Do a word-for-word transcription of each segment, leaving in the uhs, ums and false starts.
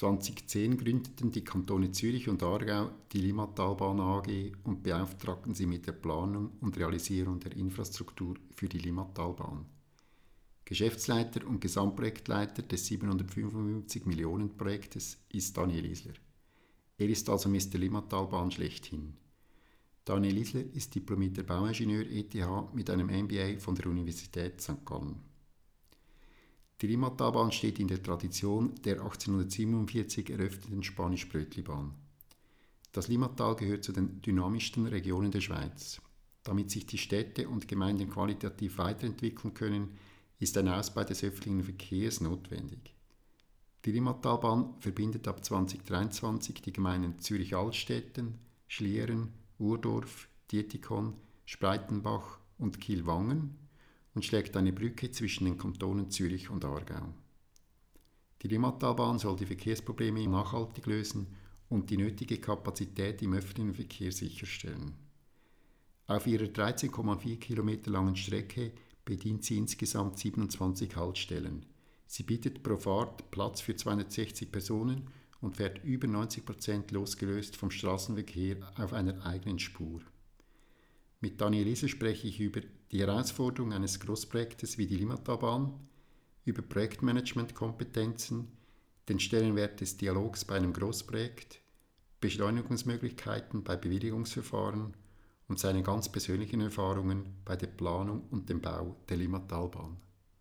zweitausendzehn gründeten die Kantone Zürich und Aargau die Limmatalbahn A G und beauftragten sie mit der Planung und Realisierung der Infrastruktur für die Limmatalbahn. Geschäftsleiter und Gesamtprojektleiter des siebenhundertfünfundfünfzig Millionen Projektes ist Daniel Isler. Er ist also Mister Limmatalbahn schlechthin. Daniel Isler ist diplomierter Bauingenieur E T H mit einem M B A von der Universität Sankt Gallen. Die Limmatalbahn steht in der Tradition der achtzehnhundertsiebenundvierzig eröffneten Spanisch-Brötli-Bahn. Das Limmatal gehört zu den dynamischsten Regionen der Schweiz. Damit sich die Städte und Gemeinden qualitativ weiterentwickeln können, ist ein Ausbau des öffentlichen Verkehrs notwendig. Die Limmatalbahn verbindet ab zweitausenddreiundzwanzig die Gemeinden Zürich-Altstetten, Schlieren, Urdorf, Dietikon, Spreitenbach und Kiel-Wangen und schlägt eine Brücke zwischen den Kantonen Zürich und Aargau. Die Limmatalbahn soll die Verkehrsprobleme nachhaltig lösen und die nötige Kapazität im öffentlichen Verkehr sicherstellen. Auf ihrer dreizehn Komma vier Kilometer langen Strecke bedient sie insgesamt siebenundzwanzig Haltestellen. Sie bietet pro Fahrt Platz für zweihundertsechzig Personen und fährt über neunzig Prozent losgelöst vom Straßenverkehr auf einer eigenen Spur. Mit Daniel Isler spreche ich über die Herausforderung eines Großprojektes wie die Limmatalbahn, über Projektmanagementkompetenzen, den Stellenwert des Dialogs bei einem Großprojekt, Beschleunigungsmöglichkeiten bei Bewilligungsverfahren und seine ganz persönlichen Erfahrungen bei der Planung und dem Bau der Limmatalbahn.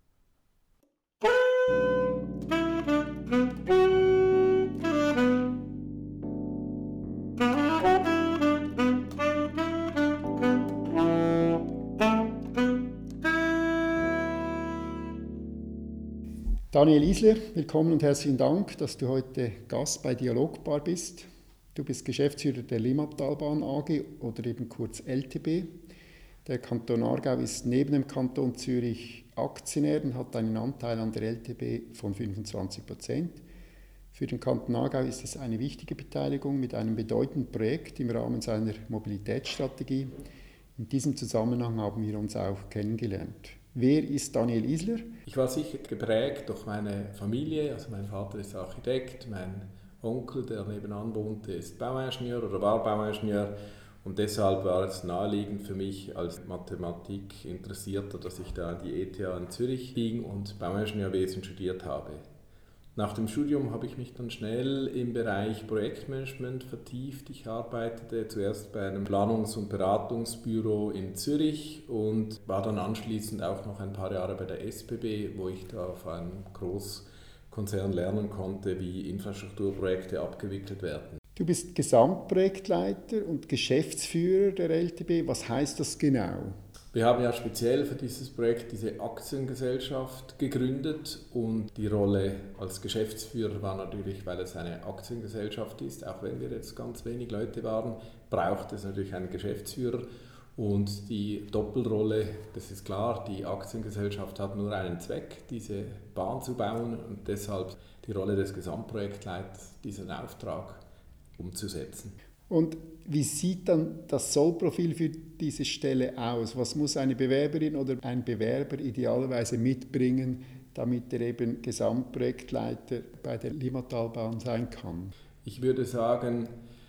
Daniel Isler, willkommen und herzlichen Dank, dass du heute Gast bei Dialogbar bist. Du bist Geschäftsführer der Limmatalbahn A G oder eben kurz L T B. Der Kanton Aargau ist neben dem Kanton Zürich Aktionär und hat einen Anteil an der L T B von fünfundzwanzig Prozent. Für den Kanton Aargau ist es eine wichtige Beteiligung mit einem bedeutenden Projekt im Rahmen seiner Mobilitätsstrategie. In diesem Zusammenhang haben wir uns auch kennengelernt. Wer ist Daniel Isler? Ich war sicher geprägt durch meine Familie. Also mein Vater ist Architekt, mein Onkel, der nebenan wohnte, ist Bauingenieur oder war Bauingenieur. Und deshalb war es naheliegend für mich als Mathematik-Interessierter, dass ich da an die E T H in Zürich ging und Bauingenieurwesen studiert habe. Nach dem Studium habe ich mich dann schnell im Bereich Projektmanagement vertieft. Ich arbeitete zuerst bei einem Planungs- und Beratungsbüro in Zürich und war dann anschließend auch noch ein paar Jahre bei der S B B, wo ich da auf einem Großkonzern lernen konnte, wie Infrastrukturprojekte abgewickelt werden. Du bist Gesamtprojektleiter und Geschäftsführer der L T B. Was heißt das genau? Wir haben ja speziell für dieses Projekt diese Aktiengesellschaft gegründet und die Rolle als Geschäftsführer war natürlich, weil es eine Aktiengesellschaft ist, auch wenn wir jetzt ganz wenig Leute waren, braucht es natürlich einen Geschäftsführer und die Doppelrolle, das ist klar, die Aktiengesellschaft hat nur einen Zweck, diese Bahn zu bauen und deshalb die Rolle des Gesamtprojektleiters, diesen Auftrag umzusetzen. Und wie sieht dann das Sollprofil für diese Stelle aus? Was muss eine Bewerberin oder ein Bewerber idealerweise mitbringen, damit er eben Gesamtprojektleiter bei der Limmatalbahn sein kann? Ich würde sagen,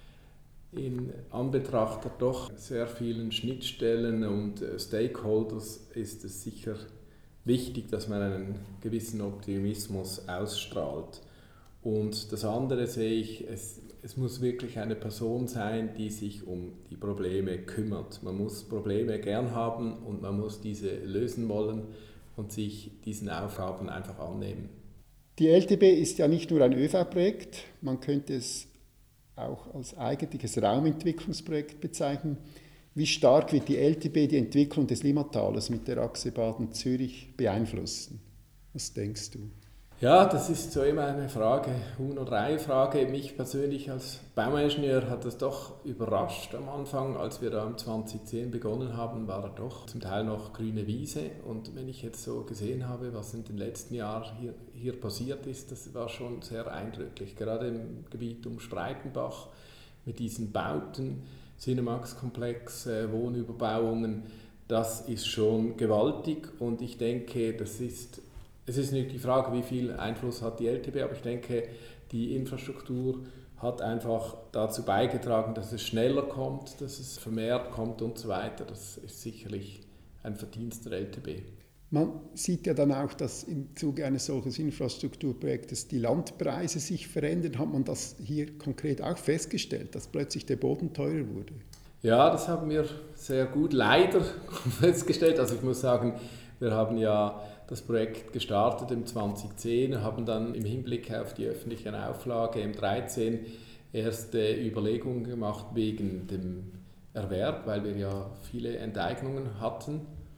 in Anbetracht der doch sehr vielen Schnittstellen und Stakeholders ist es sicher wichtig, dass man einen gewissen Optimismus ausstrahlt. Und das andere sehe ich, es Es muss wirklich eine Person sein, die sich um die Probleme kümmert. Man muss Probleme gern haben und man muss diese lösen wollen und sich diesen Aufgaben einfach annehmen. Die L T B ist ja nicht nur ein ÖV-Projekt, man könnte es auch als eigentliches Raumentwicklungsprojekt bezeichnen. Wie stark wird die L T B die Entwicklung des Limmatales mit der Achse Baden-Zürich beeinflussen? Was denkst du? Ja, das ist so immer eine Frage, Huhn- oder Ei-Frage. Mich persönlich als Bauingenieur hat das doch überrascht am Anfang. Als wir da im zweitausendzehn begonnen haben, war da doch zum Teil noch grüne Wiese. Und wenn ich jetzt so gesehen habe, was in den letzten Jahren hier, hier passiert ist, das war schon sehr eindrücklich. Gerade im Gebiet um Spreitenbach mit diesen Bauten, Cinemax-Komplex, äh, Wohnüberbauungen, das ist schon gewaltig. Und ich denke, das ist... Es ist nicht die Frage, wie viel Einfluss hat die L T B, aber ich denke, Die Infrastruktur hat einfach dazu beigetragen, dass es schneller kommt, dass es vermehrt kommt und so weiter. Das ist sicherlich ein Verdienst der L T B. Man sieht ja dann auch, dass im Zuge eines solchen Infrastrukturprojektes die Landpreise sich verändern. Hat man das hier konkret auch festgestellt, dass plötzlich der Boden teurer wurde? Ja, das haben wir sehr gut leider festgestellt. Also ich muss sagen, wir haben ja das Projekt gestartet im zweitausendzehn, haben dann im Hinblick auf die öffentliche Auflage im dreizehn erste Überlegungen gemacht wegen dem Erwerb, weil wir ja viele Enteignungen hatten.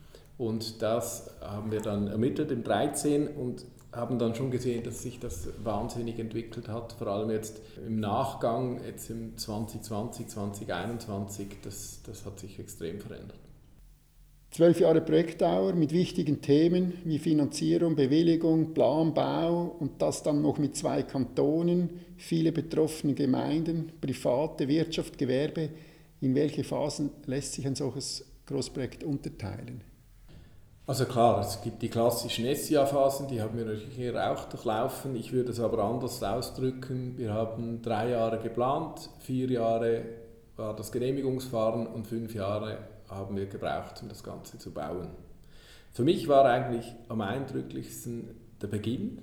Und das haben wir dann ermittelt im dreizehn und haben dann schon gesehen, dass sich das wahnsinnig entwickelt hat, vor allem jetzt im Nachgang, jetzt im zwanzig zwanzig, zwanzig einundzwanzig, das, das hat sich extrem verändert. Zwölf Jahre Projektdauer mit wichtigen Themen wie Finanzierung, Bewilligung, Plan, Bau und das dann noch mit zwei Kantonen, viele betroffene Gemeinden, private Wirtschaft, Gewerbe. In welche Phasen lässt sich ein solches Großprojekt unterteilen? Also klar, es gibt die klassischen S I A-Phasen, die haben wir natürlich hier auch durchlaufen. Ich würde es aber anders ausdrücken. Wir haben drei Jahre geplant, vier Jahre war das Genehmigungsverfahren und fünf Jahre haben wir gebraucht, um das Ganze zu bauen. Für mich war eigentlich am eindrücklichsten der Beginn,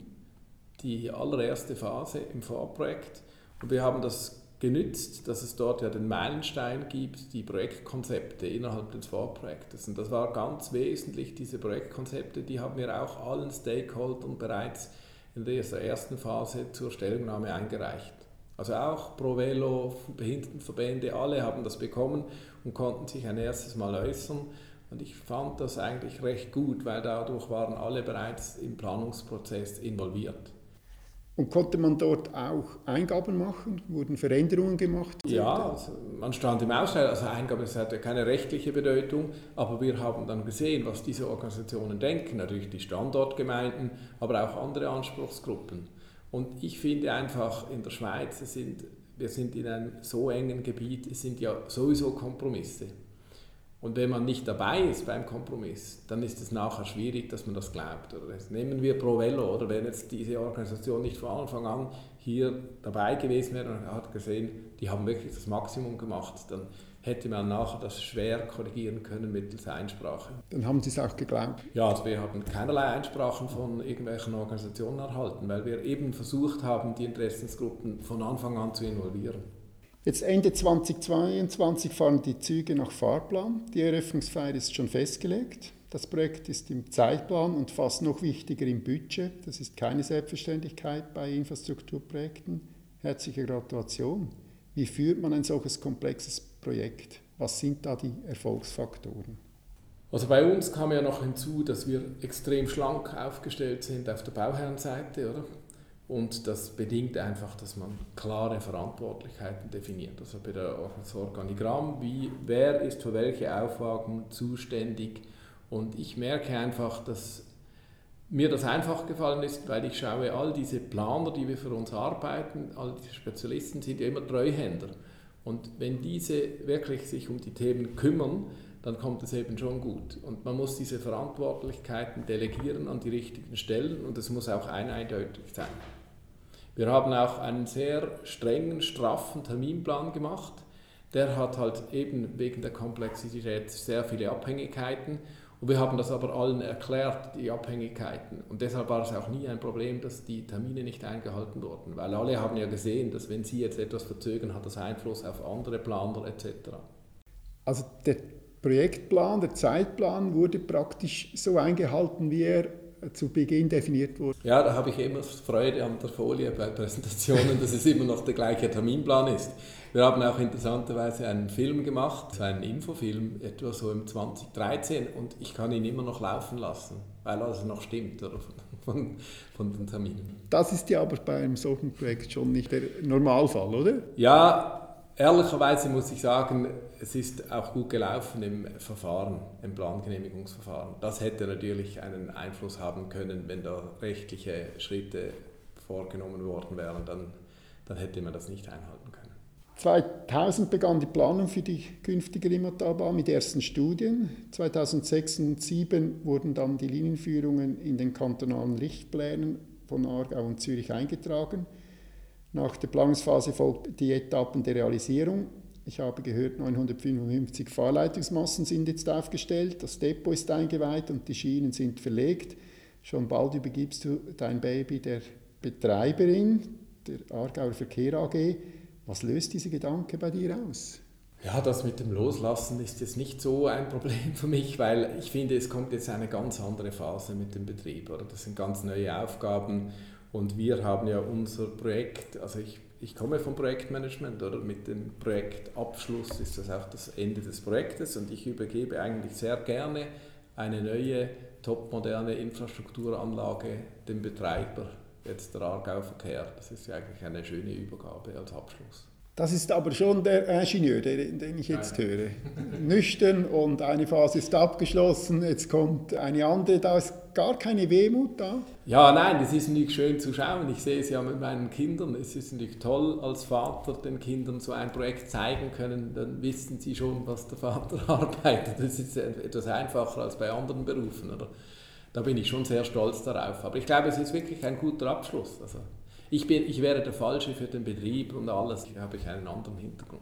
die allererste Phase im Vorprojekt. Und wir haben das genützt, dass es dort ja den Meilenstein gibt, die Projektkonzepte innerhalb des Vorprojektes. Und das war ganz wesentlich, diese Projektkonzepte, die haben wir auch allen Stakeholdern bereits in dieser ersten Phase zur Stellungnahme eingereicht. Also auch ProVelo, Behindertenverbände, alle haben das bekommen und konnten sich ein erstes Mal äußern. Und ich fand das eigentlich recht gut, weil dadurch waren alle bereits im Planungsprozess involviert. Und konnte man dort auch Eingaben machen? Wurden Veränderungen gemacht? Ja, also man stand im Ausschau, also Eingaben das hat ja keine rechtliche Bedeutung, aber wir haben dann gesehen, was diese Organisationen denken, natürlich die Standortgemeinden, aber auch andere Anspruchsgruppen. Und ich finde einfach, in der Schweiz, es sind, wir sind in einem so engen Gebiet, es sind ja sowieso Kompromisse. Und wenn man nicht dabei ist beim Kompromiss, dann ist es nachher schwierig, dass man das glaubt. Oder nehmen wir ProVelo, oder wenn jetzt diese Organisation nicht von Anfang an hier dabei gewesen wäre und hat gesehen, die haben wirklich das Maximum gemacht, dann hätte man nachher das schwer korrigieren können mittels Einsprache. Dann haben Sie es auch geglaubt? Ja, also wir haben keinerlei Einsprachen von irgendwelchen Organisationen erhalten, weil wir eben versucht haben, die Interessensgruppen von Anfang an zu involvieren. Jetzt Ende zweitausendzweiundzwanzig fahren die Züge nach Fahrplan. Die Eröffnungsfeier ist schon festgelegt. Das Projekt ist im Zeitplan und fast noch wichtiger im Budget. Das ist keine Selbstverständlichkeit bei Infrastrukturprojekten. Herzliche Gratulation. Wie führt man ein solches komplexes Projekt? Was sind da die Erfolgsfaktoren? Also bei uns kam ja noch hinzu, dass wir extrem schlank aufgestellt sind auf der Bauherrenseite, oder? Und das bedingt einfach, dass man klare Verantwortlichkeiten definiert. Also bei der, das Organigramm, wie, wer ist für welche Aufgaben zuständig. Und ich merke einfach, dass mir das einfach gefallen ist, weil ich schaue, all diese Planer, die wir für uns arbeiten, all diese Spezialisten sind ja immer Treuhänder. Und wenn diese wirklich sich um die Themen kümmern, dann kommt es eben schon gut. Und man muss diese Verantwortlichkeiten delegieren an die richtigen Stellen und es muss auch eindeutig sein. Wir haben auch einen sehr strengen, straffen Terminplan gemacht. Der hat halt eben wegen der Komplexität sehr viele Abhängigkeiten. Und wir haben das aber allen erklärt, die Abhängigkeiten. Und deshalb war es auch nie ein Problem, dass die Termine nicht eingehalten wurden. Weil alle haben ja gesehen, dass wenn sie jetzt etwas verzögern, hat das Einfluss auf andere Planer et cetera. Also der Projektplan, der Zeitplan wurde praktisch so eingehalten, wie er zu Beginn definiert wurde. Ja, da habe ich immer Freude an der Folie bei Präsentationen, dass es immer noch der gleiche Terminplan ist. Wir haben auch interessanterweise einen Film gemacht, einen Infofilm, etwa so im zwanzig dreizehn und ich kann ihn immer noch laufen lassen, weil alles noch stimmt oder, von, von den Terminen. Das ist ja aber bei einem solchen Projekt schon nicht der Normalfall, oder? Ja, ehrlicherweise muss ich sagen, es ist auch gut gelaufen im Verfahren, im Plangenehmigungsverfahren. Das hätte natürlich einen Einfluss haben können, wenn da rechtliche Schritte vorgenommen worden wären, dann, dann hätte man das nicht einhalten können. zweitausend begann die Planung für die künftige Limmatalbahn mit ersten Studien. zweitausendsechs und zweitausendsieben wurden dann die Linienführungen in den kantonalen Richtplänen von Aargau und Zürich eingetragen. Nach der Planungsphase folgt die Etappen der Realisierung. Ich habe gehört, neunhundertfünfundfünfzig Fahrleitungsmassen sind jetzt aufgestellt, das Depot ist eingeweiht und die Schienen sind verlegt. Schon bald übergibst du dein Baby der Betreiberin, der Aargauer Verkehr A G. Was löst dieser Gedanke bei dir aus? Ja, das mit dem Loslassen ist jetzt nicht so ein Problem für mich, weil ich finde, es kommt jetzt eine ganz andere Phase mit dem Betrieb. Oder? Das sind ganz neue Aufgaben und wir haben ja unser Projekt, also ich, ich komme vom Projektmanagement, oder mit dem Projektabschluss ist das auch das Ende des Projektes und ich übergebe eigentlich sehr gerne eine neue, topmoderne Infrastrukturanlage dem Betreiber, jetzt der Aargauer Verkehr. Das ist ja eigentlich eine schöne Übergabe als Abschluss. Das ist aber schon der Ingenieur, den, den ich jetzt Nein. höre. Nüchtern und eine Phase ist abgeschlossen, jetzt kommt eine andere, da ist gar keine Wehmut da? Ja, nein, das ist natürlich schön zu schauen. Ich sehe es ja mit meinen Kindern. Es ist natürlich toll, als Vater den Kindern so ein Projekt zeigen können, dann wissen sie schon, was der Vater arbeitet. Das ist etwas einfacher als bei anderen Berufen, oder? Da bin ich schon sehr stolz darauf. Aber ich glaube, es ist wirklich ein guter Abschluss. Also Ich, bin, ich wäre der Falsche für den Betrieb und alles. Hier habe ich einen anderen Hintergrund.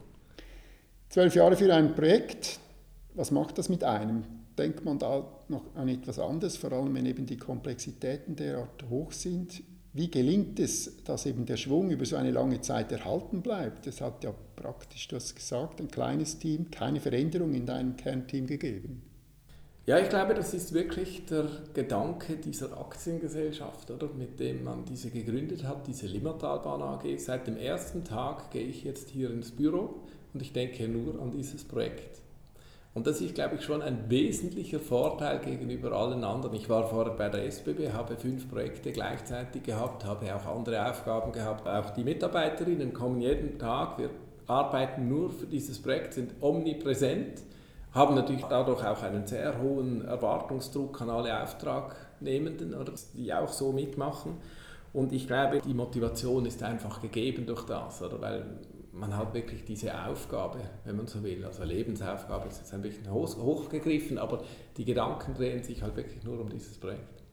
Zwölf Jahre für ein Projekt. Was macht das mit einem? Denkt man da noch an etwas anderes, vor allem wenn eben die Komplexitäten derart hoch sind? Wie gelingt es, dass eben der Schwung über so eine lange Zeit erhalten bleibt? Es hat ja praktisch, du hast gesagt, ein kleines Team, keine Veränderung in deinem Kernteam gegeben. Ja, ich glaube, das ist wirklich der Gedanke dieser Aktiengesellschaft, oder, mit dem man diese gegründet hat, diese Limmatalbahn A G. Seit dem ersten Tag gehe ich jetzt hier ins Büro und ich denke nur an dieses Projekt. Und das ist, glaube ich, schon ein wesentlicher Vorteil gegenüber allen anderen. Ich war vorher bei der S B B, habe fünf Projekte gleichzeitig gehabt, habe auch andere Aufgaben gehabt. Auch die Mitarbeiterinnen kommen jeden Tag, wir arbeiten nur für dieses Projekt, sind omnipräsent, haben natürlich dadurch auch einen sehr hohen Erwartungsdruck an alle Auftragnehmenden, oder, die auch so mitmachen. Und ich glaube, die Motivation ist einfach gegeben durch das, oder, weil man hat wirklich diese Aufgabe, wenn man so will, also Lebensaufgabe ist jetzt ein bisschen hoch, hochgegriffen, aber die Gedanken drehen sich halt wirklich nur um dieses Projekt.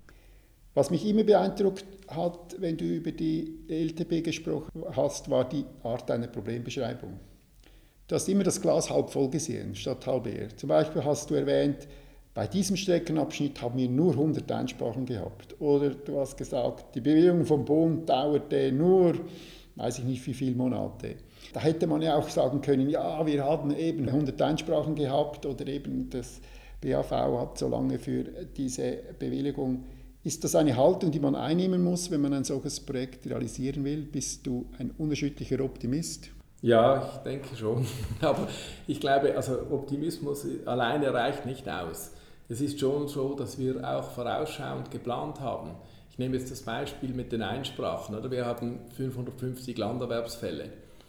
Was mich immer beeindruckt hat, wenn du über die L T B gesprochen hast, war die Art deiner Problembeschreibung. Du hast immer das Glas halb voll gesehen, statt halb leer. Zum Beispiel hast du erwähnt, bei diesem Streckenabschnitt haben wir nur hundert Einsprachen gehabt. Oder du hast gesagt, die Bewilligung vom Bund dauerte nur, weiß ich nicht wie viele Monate. Da hätte man ja auch sagen können, ja, wir haben eben hundert Einsprachen gehabt oder eben das B A V hat so lange für diese Bewilligung. Ist das eine Haltung, die man einnehmen muss, wenn man ein solches Projekt realisieren will? Bist du ein unerschütterlicher Optimist? Ja, ich denke schon. Aber ich glaube, also Optimismus alleine reicht nicht aus. Es ist schon so, dass wir auch vorausschauend geplant haben. Ich nehme jetzt das Beispiel mit den Einsprachen. Oder? Wir haben fünfhundertfünfzig Landerwerbsfälle.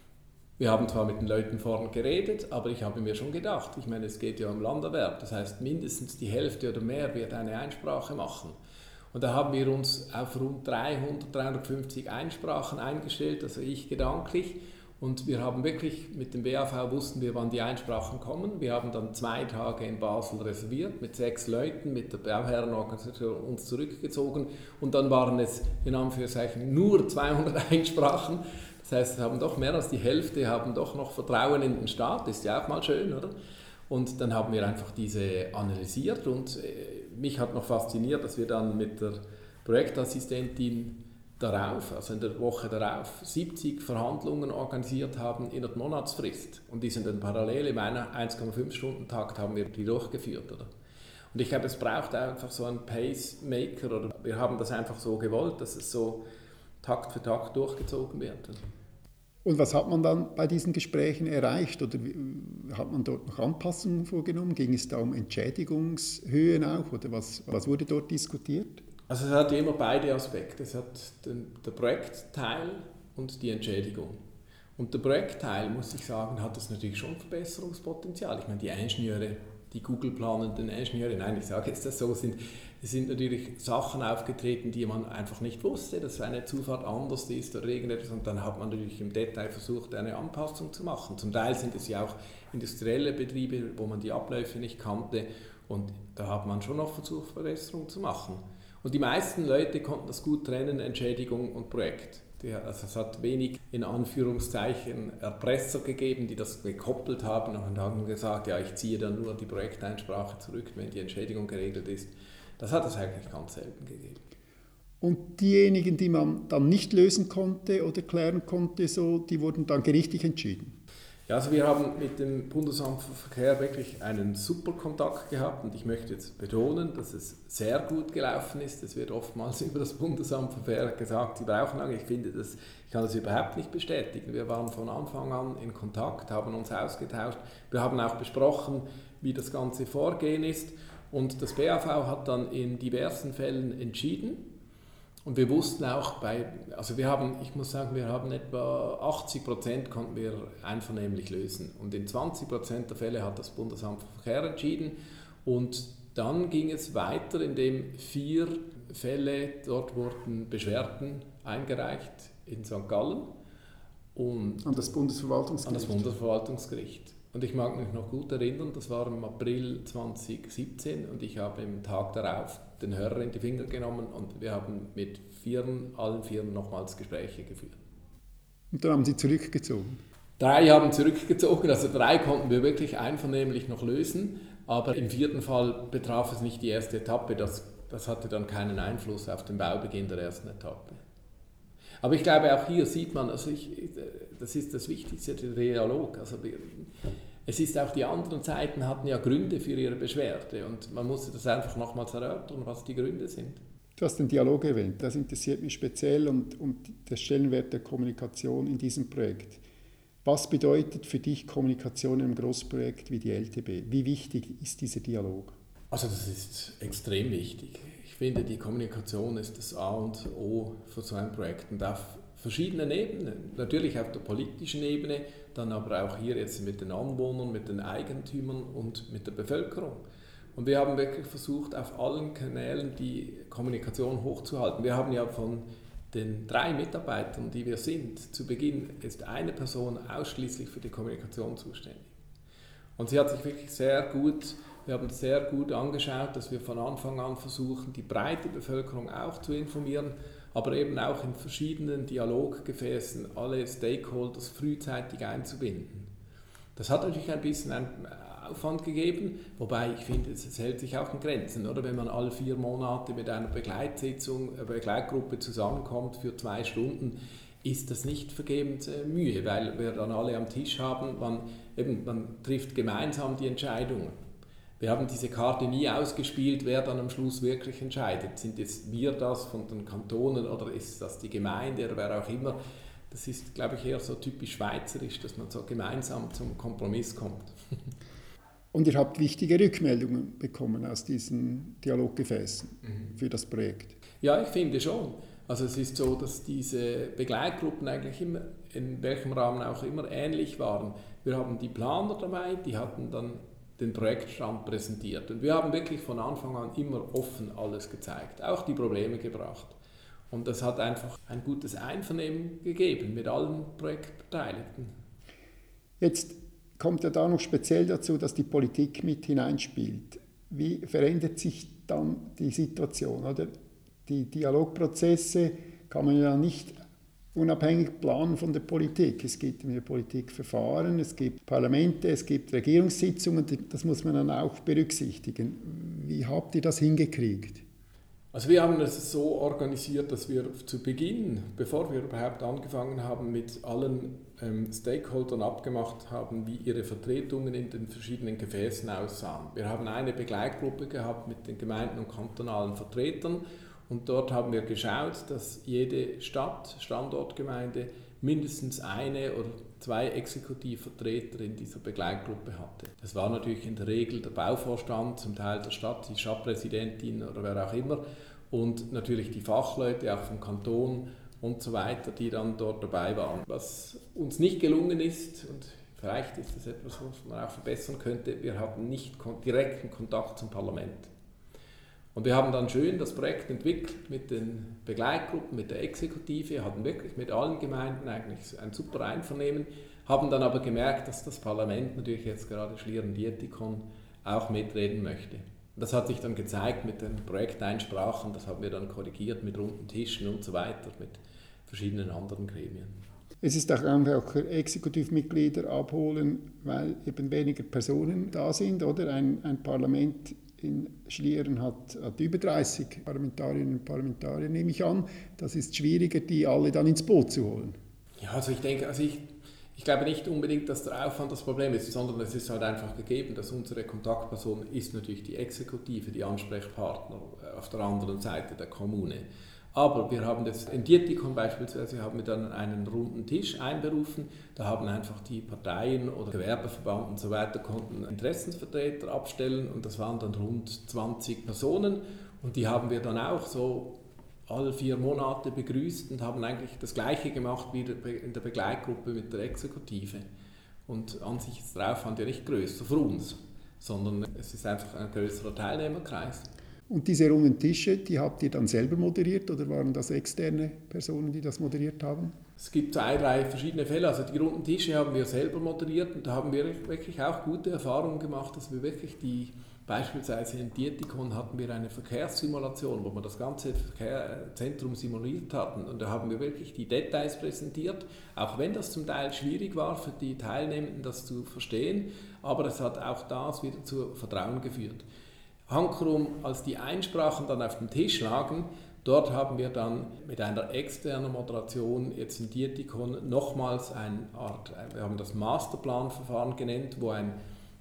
Wir haben zwar mit den Leuten vorne geredet, aber ich habe mir schon gedacht, ich meine, es geht ja um Landerwerb. Das heißt, mindestens die Hälfte oder mehr wird eine Einsprache machen. Und da haben wir uns auf rund dreihundert, dreihundertfünfzig Einsprachen eingestellt, also ich gedanklich. Und wir haben wirklich mit dem B A V wussten wir, wann die Einsprachen kommen. Wir haben dann zwei Tage in Basel reserviert mit sechs Leuten, mit der Bauherrenorganisation uns zurückgezogen. Und dann waren es in Anführungszeichen nur zweihundert Einsprachen. Das heißt, wir haben doch mehr als die Hälfte, haben doch noch Vertrauen in den Staat. Ist ja auch mal schön, oder? Und dann haben wir einfach diese analysiert und mich hat noch fasziniert, dass wir dann mit der Projektassistentin darauf, also in der Woche darauf, siebzig Verhandlungen organisiert haben in einer Monatsfrist. Und die sind dann parallel im eins Komma fünf Stunden Takt haben wir die durchgeführt. Oder? Und ich glaube, es braucht einfach so einen Pacemaker, oder wir haben das einfach so gewollt, dass es so Takt für Takt durchgezogen wird. Und was hat man dann bei diesen Gesprächen erreicht? Oder hat man dort noch Anpassungen vorgenommen? Ging es da um Entschädigungshöhen auch? Oder was, was wurde dort diskutiert? Also es hat immer beide Aspekte. Es hat den, den Projektteil und die Entschädigung. Und der Projektteil, muss ich sagen, hat es natürlich schon Verbesserungspotenzial. Ich meine, die Ingenieure, die Google-planenden Ingenieure, nein, ich sage jetzt das so, sind, es sind natürlich Sachen aufgetreten, die man einfach nicht wusste, dass eine Zufahrt anders ist oder irgendetwas. Und dann hat man natürlich im Detail versucht, eine Anpassung zu machen. Zum Teil sind es ja auch industrielle Betriebe, wo man die Abläufe nicht kannte. Und da hat man schon noch versucht, Verbesserungen zu machen. Und die meisten Leute konnten das gut trennen, Entschädigung und Projekt. Die, also es hat wenig in Anführungszeichen Erpresser gegeben, die das gekoppelt haben und haben gesagt, ja, ich ziehe dann nur die Projekteinsprache zurück, wenn die Entschädigung geregelt ist. Das hat es eigentlich ganz selten gegeben. Und diejenigen, die man dann nicht lösen konnte oder klären konnte, so, die wurden dann gerichtlich entschieden? Ja, also wir haben mit dem Bundesamt für Verkehr wirklich einen super Kontakt gehabt und ich möchte jetzt betonen, dass es sehr gut gelaufen ist. Es wird oftmals über das Bundesamt für Verkehr gesagt, sie brauchen lange. Ich finde, das, ich kann das überhaupt nicht bestätigen. Wir waren von Anfang an in Kontakt, haben uns ausgetauscht. Wir haben auch besprochen, wie das ganze Vorgehen ist und das B A V hat dann in diversen Fällen entschieden. Und wir wussten auch, bei, also wir haben, ich muss sagen, wir haben etwa achtzig Prozent konnten wir einvernehmlich lösen. Und in zwanzig Prozent der Fälle hat das Bundesamt für Verkehr entschieden. Und dann ging es weiter, indem vier Fälle, dort wurden Beschwerden eingereicht in Sankt Gallen. Und an das Bundesverwaltungsgericht? An das Bundesverwaltungsgericht. Und ich mag mich noch gut erinnern, das war im April zwanzig siebzehn und ich habe im Tag darauf den Hörer in die Finger genommen und wir haben mit Vieren, allen Vieren nochmals Gespräche geführt. Und dann haben Sie zurückgezogen? Drei haben zurückgezogen, also drei konnten wir wirklich einvernehmlich noch lösen, aber im vierten Fall betraf es nicht die erste Etappe, das, das hatte dann keinen Einfluss auf den Baubeginn der ersten Etappe. Aber ich glaube, auch hier sieht man, also ich, das ist das Wichtigste, der Dialog. Also es ist auch, die anderen Seiten hatten ja Gründe für ihre Beschwerde und man musste das einfach nochmals erörtern, was die Gründe sind. Du hast den Dialog erwähnt, das interessiert mich speziell und, und der Stellenwert der Kommunikation in diesem Projekt. Was bedeutet für dich Kommunikation in einem Großprojekt wie die L T B? Wie wichtig ist dieser Dialog? Also das ist extrem wichtig. Ich finde, die Kommunikation ist das A und O für so ein Projekt und auf verschiedenen Ebenen. Natürlich auf der politischen Ebene, dann aber auch hier jetzt mit den Anwohnern, mit den Eigentümern und mit der Bevölkerung. Und wir haben wirklich versucht, auf allen Kanälen die Kommunikation hochzuhalten. Wir haben ja von den drei Mitarbeitern, die wir sind, zu Beginn ist eine Person ausschließlich für die Kommunikation zuständig. Und sie hat sich wirklich sehr gut, wir haben sehr gut angeschaut, dass wir von Anfang an versuchen, die breite Bevölkerung auch zu informieren, aber eben auch in verschiedenen Dialoggefäßen alle Stakeholders frühzeitig einzubinden. Das hat natürlich ein bisschen einen Aufwand gegeben, wobei ich finde, es hält sich auch in Grenzen, oder? Wenn man alle vier Monate mit einer Begleitsitzung, einer Begleitgruppe zusammenkommt für zwei Stunden, ist das nicht vergebens Mühe, weil wir dann alle am Tisch haben, man, eben, man trifft gemeinsam die Entscheidungen. Wir haben diese Karte nie ausgespielt, wer dann am Schluss wirklich entscheidet. Sind jetzt wir das von den Kantonen oder ist das die Gemeinde oder wer auch immer? Das ist, glaube ich, eher so typisch schweizerisch, dass man so gemeinsam zum Kompromiss kommt. Und ihr habt wichtige Rückmeldungen bekommen aus diesen Dialoggefäßen mhm. für das Projekt? Ja, ich finde schon. Also es ist so, dass diese Begleitgruppen eigentlich immer, in welchem Rahmen auch immer, ähnlich waren. Wir haben die Planer dabei, die hatten dann den Projektstand präsentiert. Und wir haben wirklich von Anfang an immer offen alles gezeigt, auch die Probleme gebracht. Und das hat einfach ein gutes Einvernehmen gegeben mit allen Projektbeteiligten. Jetzt kommt ja da noch speziell dazu, dass die Politik mit hineinspielt. Wie verändert sich dann die Situation? Oder? Die Dialogprozesse kann man ja nicht unabhängig planen von der Politik. Es gibt in der Politik Verfahren, es gibt Parlamente, es gibt Regierungssitzungen, das muss man dann auch berücksichtigen. Wie habt ihr das hingekriegt? Also wir haben es so organisiert, dass wir zu Beginn, bevor wir überhaupt angefangen haben, mit allen ähm, Stakeholdern abgemacht haben, wie ihre Vertretungen in den verschiedenen Gefäßen aussahen. Wir haben eine Begleitgruppe gehabt mit den Gemeinden und kantonalen Vertretern und dort haben wir geschaut, dass jede Stadt, Standortgemeinde mindestens eine oder zwei Exekutivvertreter in dieser Begleitgruppe hatte. Das war natürlich in der Regel der Bauvorstand, zum Teil der Stadt, die Stadtpräsidentin oder wer auch immer und natürlich die Fachleute auch vom Kanton und so weiter, die dann dort dabei waren. Was uns nicht gelungen ist, und vielleicht ist das etwas, was man auch verbessern könnte, wir hatten nicht direkten Kontakt zum Parlament. Und wir haben dann schön das Projekt entwickelt mit den Begleitgruppen, mit der Exekutive, hatten wirklich mit allen Gemeinden eigentlich ein super Einvernehmen, haben dann aber gemerkt, dass das Parlament natürlich jetzt gerade Schlieren-Dietikon auch mitreden möchte. Das hat sich dann gezeigt mit den Projekteinsprachen, das haben wir dann korrigiert mit runden Tischen und so weiter, mit verschiedenen anderen Gremien. Es ist auch einfach Exekutivmitglieder abholen, weil eben weniger Personen da sind, oder? Ein, ein Parlament in Schlieren hat, hat über dreißig Parlamentarierinnen und Parlamentarier, nehme ich an. Das ist schwieriger, die alle dann ins Boot zu holen. Ja, also ich denke, also ich, ich glaube nicht unbedingt, dass der Aufwand das Problem ist, sondern es ist halt einfach gegeben, dass unsere Kontaktperson ist natürlich die Exekutive, die Ansprechpartner auf der anderen Seite der Kommune. Aber wir haben das im Dietikon beispielsweise, haben wir dann einen runden Tisch einberufen. Da haben einfach die Parteien oder Gewerbeverband und so weiter konnten Interessensvertreter abstellen und das waren dann rund zwanzig Personen und die haben wir dann auch so alle vier Monate begrüßt und haben eigentlich das Gleiche gemacht wie in der Begleitgruppe mit der Exekutive. Und an sich ist der Aufwand ja nicht größer für uns, sondern es ist einfach ein größerer Teilnehmerkreis. Und diese runden Tische, die habt ihr dann selber moderiert oder waren das externe Personen, die das moderiert haben? Es gibt zwei, drei verschiedene Fälle. Also die runden Tische haben wir selber moderiert und da haben wir wirklich auch gute Erfahrungen gemacht, dass wir wirklich die, beispielsweise in Dietikon hatten wir eine Verkehrssimulation, wo wir das ganze Verkehrszentrum simuliert hatten und da haben wir wirklich die Details präsentiert, auch wenn das zum Teil schwierig war für die Teilnehmenden, das zu verstehen, aber es hat auch das wieder zu Vertrauen geführt. Hankerum, als die Einsprachen dann auf dem Tisch lagen, dort haben wir dann mit einer externen Moderation jetzt in Dietikon nochmals eine Art, wir haben das Masterplanverfahren genannt, wo ein,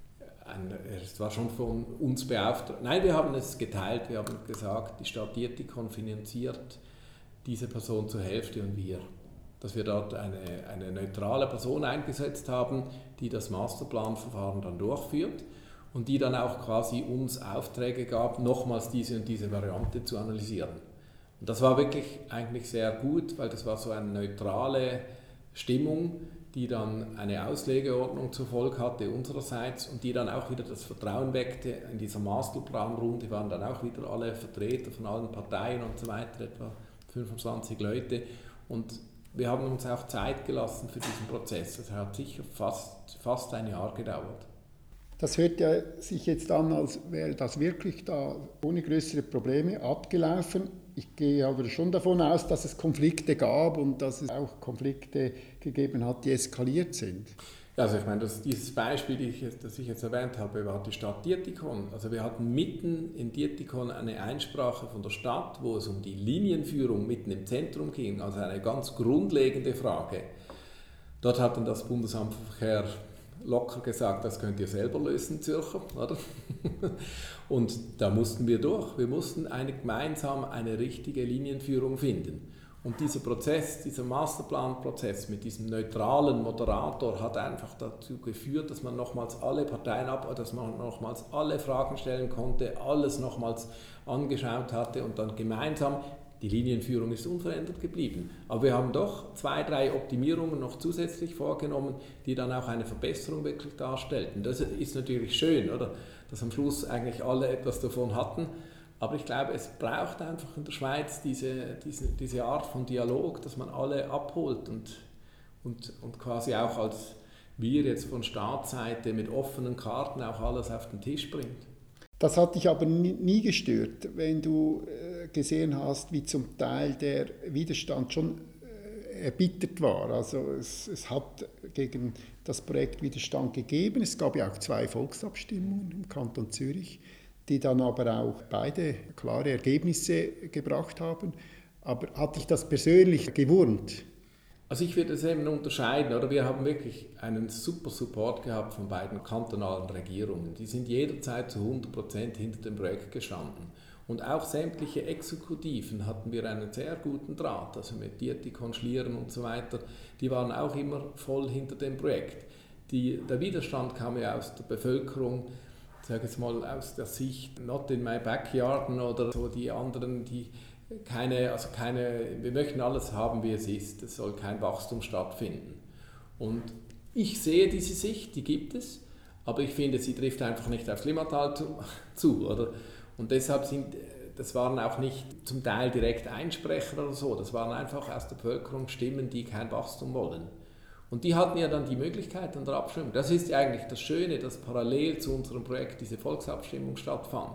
ein es war schon von uns beauftragt, nein, wir haben es geteilt, wir haben gesagt, die Stadt Dietikon finanziert diese Person zur Hälfte und wir. Dass wir dort eine, eine neutrale Person eingesetzt haben, die das Masterplanverfahren dann durchführt. Und die dann auch quasi uns Aufträge gab, nochmals diese und diese Variante zu analysieren. Und das war wirklich eigentlich sehr gut, weil das war so eine neutrale Stimmung, die dann eine Auslegeordnung zur Folge hatte unsererseits und die dann auch wieder das Vertrauen weckte. In dieser Masterplanrunde waren dann auch wieder alle Vertreter von allen Parteien und so weiter, etwa fünfundzwanzig Leute. Und wir haben uns auch Zeit gelassen für diesen Prozess. Das hat sicher fast, fast ein Jahr gedauert. Das hört ja sich jetzt an, als wäre das wirklich da ohne größere Probleme abgelaufen. Ich gehe aber schon davon aus, dass es Konflikte gab und dass es auch Konflikte gegeben hat, die eskaliert sind. Also ich meine, das, dieses Beispiel, das ich, das ich jetzt erwähnt habe, war die Stadt Dietikon. Also wir hatten mitten in Dietikon eine Einsprache von der Stadt, wo es um die Linienführung mitten im Zentrum ging, also eine ganz grundlegende Frage. Dort hat dann das Bundesamt für Verkehr locker gesagt, das könnt ihr selber lösen, Zürcher, oder? Und da mussten wir durch. Wir mussten eine, gemeinsam eine richtige Linienführung finden. Und dieser Prozess, dieser Masterplanprozess mit diesem neutralen Moderator hat einfach dazu geführt, dass man nochmals alle Parteien ab, dass man nochmals alle Fragen stellen konnte, alles nochmals angeschaut hatte und dann gemeinsam. Die Linienführung ist unverändert geblieben. Aber wir haben doch zwei, drei Optimierungen noch zusätzlich vorgenommen, die dann auch eine Verbesserung wirklich darstellten. Das ist natürlich schön, oder? Dass am Schluss eigentlich alle etwas davon hatten. Aber ich glaube, es braucht einfach in der Schweiz diese, diese, diese Art von Dialog, dass man alle abholt und, und, und quasi auch als wir jetzt von Staatsseite mit offenen Karten auch alles auf den Tisch bringt. Das hat dich aber nie gestört, wenn du gesehen hast, wie zum Teil der Widerstand schon erbittert war. Also es, es hat gegen das Projekt Widerstand gegeben. Es gab ja auch zwei Volksabstimmungen im Kanton Zürich, die dann aber auch beide klare Ergebnisse gebracht haben. Aber hat dich das persönlich gewurmt? Also ich würde es eben unterscheiden, oder? Wir haben wirklich einen super Support gehabt von beiden kantonalen Regierungen. Die sind jederzeit zu hundert Prozent hinter dem Projekt gestanden. Und auch sämtliche Exekutiven hatten wir einen sehr guten Draht, also mit Dietikon, Schlieren und so weiter. Die waren auch immer voll hinter dem Projekt. Die, der Widerstand kam ja aus der Bevölkerung, ich sage jetzt mal aus der Sicht not in my backyard oder so die anderen, die keine, also keine, wir möchten alles haben, wie es ist, es soll kein Wachstum stattfinden. Und ich sehe diese Sicht, die gibt es, aber ich finde, sie trifft einfach nicht aufs Limmatal zu, zu oder? Und deshalb sind, das waren auch nicht zum Teil direkt Einsprecher oder so, das waren einfach aus der Bevölkerung Stimmen, die kein Wachstum wollen. Und die hatten ja dann die Möglichkeit an der Abstimmung. Das ist ja eigentlich das Schöne, dass parallel zu unserem Projekt diese Volksabstimmung stattfand.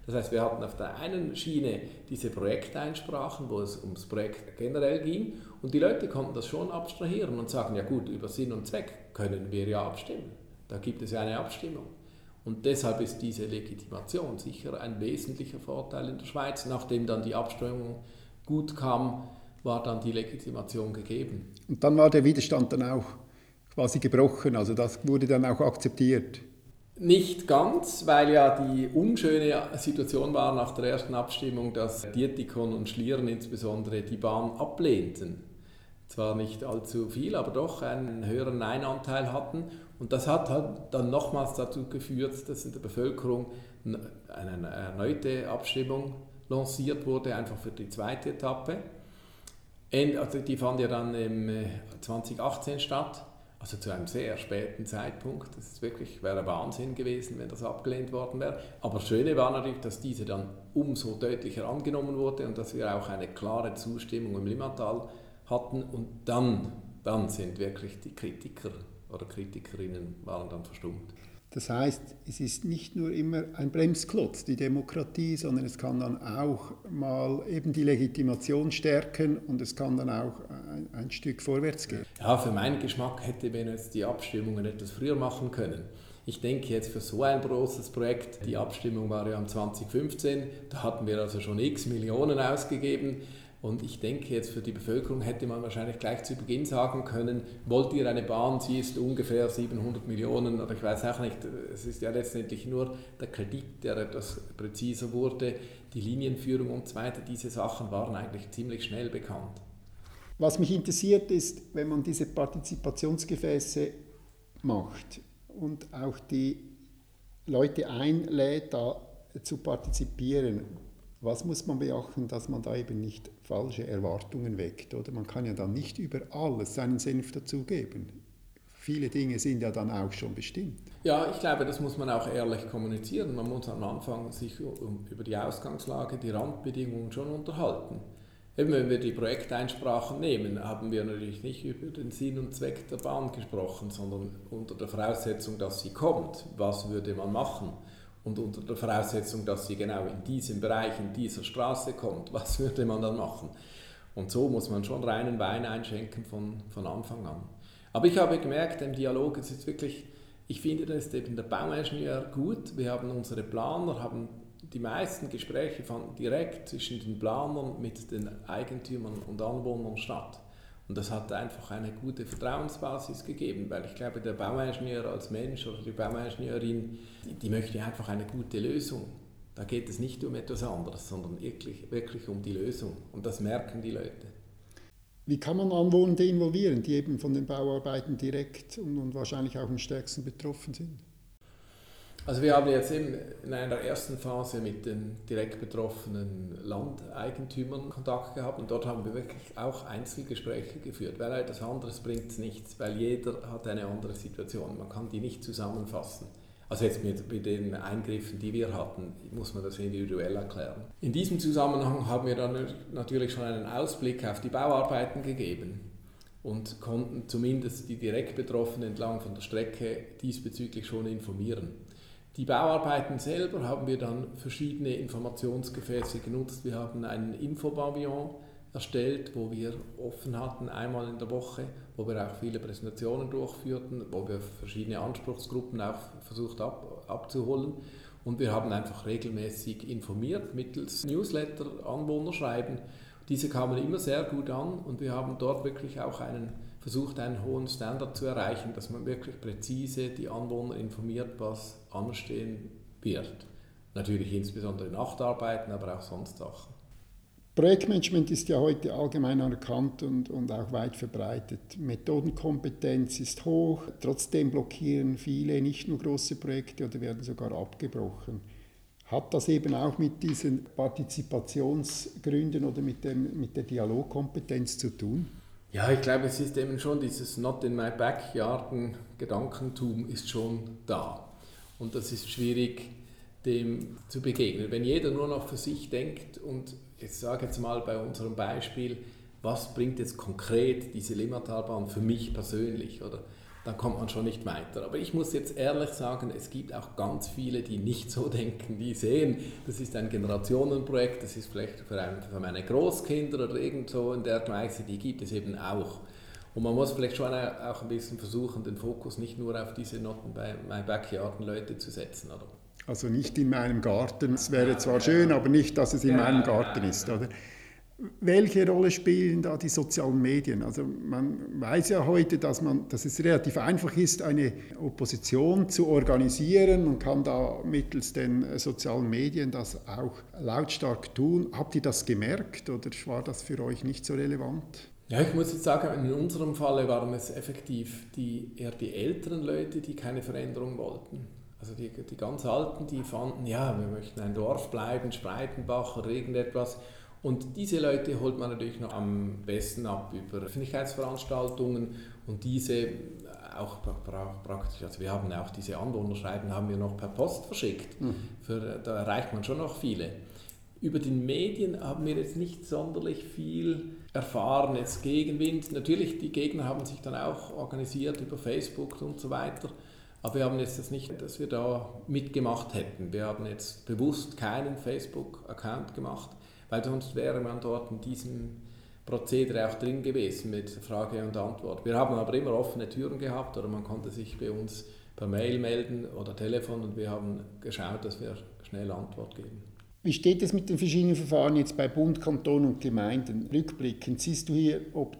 Das heißt, wir hatten auf der einen Schiene diese Projekteinsprachen, wo es ums Projekt generell ging, und die Leute konnten das schon abstrahieren und sagen, ja gut, über Sinn und Zweck können wir ja abstimmen. Da gibt es ja eine Abstimmung. Und deshalb ist diese Legitimation sicher ein wesentlicher Vorteil in der Schweiz. Nachdem dann die Abstimmung gut kam, war dann die Legitimation gegeben. Und dann war der Widerstand dann auch quasi gebrochen, also das wurde dann auch akzeptiert? Nicht ganz, weil ja die unschöne Situation war nach der ersten Abstimmung, dass Dietikon und Schlieren insbesondere die Bahn ablehnten. Zwar nicht allzu viel, aber doch einen höheren Nein-Anteil hatten. Und das hat halt dann nochmals dazu geführt, dass in der Bevölkerung eine erneute Abstimmung lanciert wurde, einfach für die zweite Etappe. Also die fand ja dann im zwanzig achtzehn statt, also zu einem sehr späten Zeitpunkt. Das ist wirklich, wäre Wahnsinn gewesen, wenn das abgelehnt worden wäre. Aber das Schöne war natürlich, dass diese dann umso deutlicher angenommen wurde und dass wir auch eine klare Zustimmung im Limmatal hatten. Und dann, dann sind wirklich die Kritiker oder Kritikerinnen waren dann verstummt. Das heißt, es ist nicht nur immer ein Bremsklotz, die Demokratie, sondern es kann dann auch mal eben die Legitimation stärken und es kann dann auch ein, ein Stück vorwärts gehen. Ja, für meinen Geschmack hätte man jetzt die Abstimmungen etwas früher machen können. Ich denke jetzt für so ein großes Projekt, die Abstimmung war ja am zwanzig fünfzehn, da hatten wir also schon x Millionen ausgegeben. Und ich denke, jetzt für die Bevölkerung hätte man wahrscheinlich gleich zu Beginn sagen können, wollt ihr eine Bahn, sie ist ungefähr siebenhundert Millionen, oder ich weiß auch nicht, es ist ja letztendlich nur der Kredit, der etwas präziser wurde, die Linienführung und so weiter, diese Sachen waren eigentlich ziemlich schnell bekannt. Was mich interessiert ist, wenn man diese Partizipationsgefäße macht und auch die Leute einlädt, da zu partizipieren, was muss man beachten, dass man da eben nicht falsche Erwartungen weckt? Oder man kann ja dann nicht über alles seinen Senf dazugeben. Viele Dinge sind ja dann auch schon bestimmt. Ja, ich glaube, das muss man auch ehrlich kommunizieren. Man muss am Anfang sich über die Ausgangslage, die Randbedingungen schon unterhalten. Eben wenn wir die Projekteinsprachen nehmen, haben wir natürlich nicht über den Sinn und Zweck der Bahn gesprochen, sondern unter der Voraussetzung, dass sie kommt. Was würde man machen? Und unter der Voraussetzung, dass sie genau in diesem Bereich, in dieser Straße kommt, was würde man dann machen? Und so muss man schon reinen Wein einschenken von, von Anfang an. Aber ich habe gemerkt, im Dialog, es ist wirklich, ich finde, das ist eben der Bauingenieur gut. Wir haben unsere Planer, haben die meisten Gespräche fanden direkt zwischen den Planern mit den Eigentümern und Anwohnern statt. Und das hat einfach eine gute Vertrauensbasis gegeben, weil ich glaube, der Bauingenieur als Mensch oder die Bauingenieurin, die, die möchte einfach eine gute Lösung. Da geht es nicht um etwas anderes, sondern wirklich, wirklich um die Lösung. Und das merken die Leute. Wie kann man Anwohner involvieren, die eben von den Bauarbeiten direkt und, und wahrscheinlich auch am stärksten betroffen sind? Also wir haben jetzt eben in einer ersten Phase mit den direkt betroffenen Landeigentümern Kontakt gehabt und dort haben wir wirklich auch Einzelgespräche geführt, weil etwas anderes bringt es nichts, weil jeder hat eine andere Situation, man kann die nicht zusammenfassen. Also jetzt mit, mit den Eingriffen, die wir hatten, muss man das individuell erklären. In diesem Zusammenhang haben wir dann natürlich schon einen Ausblick auf die Bauarbeiten gegeben und konnten zumindest die direkt Betroffenen entlang von der Strecke diesbezüglich schon informieren. Die Bauarbeiten selber haben wir dann verschiedene Informationsgefäße genutzt. Wir haben einen Infopavillon erstellt, wo wir offen hatten, einmal in der Woche, wo wir auch viele Präsentationen durchführten, wo wir verschiedene Anspruchsgruppen auch versucht ab, abzuholen. Und wir haben einfach regelmäßig informiert mittels Newsletter, Anwohnerschreiben. Diese kamen immer sehr gut an und wir haben dort wirklich auch einen versucht, einen hohen Standard zu erreichen, dass man wirklich präzise die Anwohner informiert, was anstehen wird. Natürlich insbesondere Nachtarbeiten, aber auch sonst Sachen. Projektmanagement ist ja heute allgemein anerkannt und, und auch weit verbreitet. Methodenkompetenz ist hoch, trotzdem blockieren viele nicht nur große Projekte oder werden sogar abgebrochen. Hat das eben auch mit diesen Partizipationsgründen oder mit, dem, mit der Dialogkompetenz zu tun? Ja, ich glaube, es ist eben schon dieses Not in my backyard Gedankentum ist schon da. Und das ist schwierig, dem zu begegnen. Wenn jeder nur noch für sich denkt und ich sage jetzt mal bei unserem Beispiel, was bringt jetzt konkret diese Limmatalbahn für mich persönlich? Oder dann kommt man schon nicht weiter. Aber ich muss jetzt ehrlich sagen, es gibt auch ganz viele, die nicht so denken, die sehen, das ist ein Generationenprojekt, das ist vielleicht für, ein, für meine Großkinder oder irgend so in der Weise, die gibt es eben auch. Und man muss vielleicht schon auch ein bisschen versuchen, den Fokus nicht nur auf diese Not bei My Backyard Leute zu setzen, oder? Also nicht in meinem Garten, es wäre zwar schön, aber nicht, dass es in meinem Garten ist, oder? Welche Rolle spielen da die sozialen Medien? Also man weiß ja heute, dass, man, dass es relativ einfach ist, eine Opposition zu organisieren. Man kann da mittels den sozialen Medien das auch lautstark tun. Habt ihr das gemerkt oder war das für euch nicht so relevant? Ja, ich muss jetzt sagen, in unserem Falle waren es effektiv die, eher die älteren Leute, die keine Veränderung wollten. Also die, die ganz Alten, die fanden, ja, wir möchten ein Dorf bleiben, Spreitenbach oder irgendetwas. Und diese Leute holt man natürlich noch am besten ab über Öffentlichkeitsveranstaltungen und diese auch praktisch, also wir haben auch diese Anwohnerschreiben haben wir noch per Post verschickt, mhm. Für, da erreicht man schon noch viele. Über die Medien haben wir jetzt nicht sonderlich viel erfahren, jetzt Gegenwind. Natürlich, die Gegner haben sich dann auch organisiert über Facebook und so weiter, aber wir haben jetzt das nicht, dass wir da mitgemacht hätten. Wir haben jetzt bewusst keinen Facebook-Account gemacht, weil sonst wäre man dort in diesem Prozedere auch drin gewesen mit Frage und Antwort. Wir haben aber immer offene Türen gehabt oder man konnte sich bei uns per Mail melden oder Telefon und wir haben geschaut, dass wir schnell Antwort geben. Wie steht es mit den verschiedenen Verfahren jetzt bei Bund, Kanton und Gemeinden? Rückblickend, siehst du hier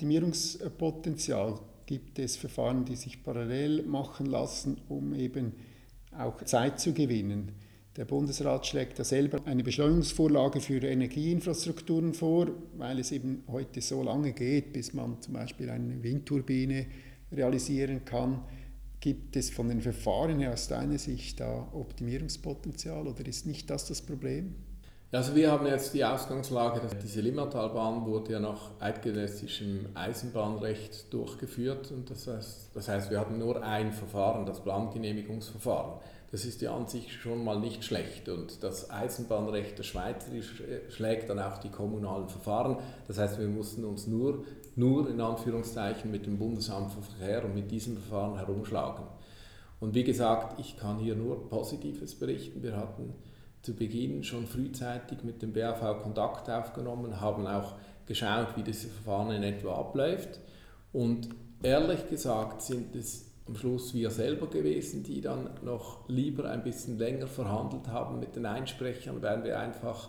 Optimierungspotenzial? Gibt es Verfahren, die sich parallel machen lassen, um eben auch Zeit zu gewinnen? Der Bundesrat schlägt ja selber eine Beschleunigungsvorlage für Energieinfrastrukturen vor, weil es eben heute so lange geht, bis man zum Beispiel eine Windturbine realisieren kann. Gibt es von den Verfahren her aus deiner Sicht da Optimierungspotenzial oder ist nicht das das Problem? Also wir haben jetzt die Ausgangslage, dass diese Limmatalbahn wurde ja nach eidgenössischem Eisenbahnrecht durchgeführt und das heißt, das heißt, wir hatten nur ein Verfahren, das Plangenehmigungsverfahren. Das ist ja an sich schon mal nicht schlecht und das Eisenbahnrecht der Schweiz schlägt dann auch die kommunalen Verfahren. Das heißt, wir mussten uns nur, nur in Anführungszeichen mit dem Bundesamt für Verkehr und mit diesem Verfahren herumschlagen. Und wie gesagt, ich kann hier nur Positives berichten. Wir hatten zu Beginn schon frühzeitig mit dem B A V Kontakt aufgenommen, haben auch geschaut, wie das Verfahren in etwa abläuft. Und ehrlich gesagt sind es am Schluss wir selber gewesen, die dann noch lieber ein bisschen länger verhandelt haben mit den Einsprechern, weil wir einfach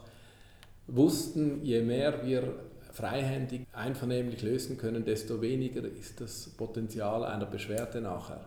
wussten, je mehr wir freihändig einvernehmlich lösen können, desto weniger ist das Potenzial einer Beschwerde nachher.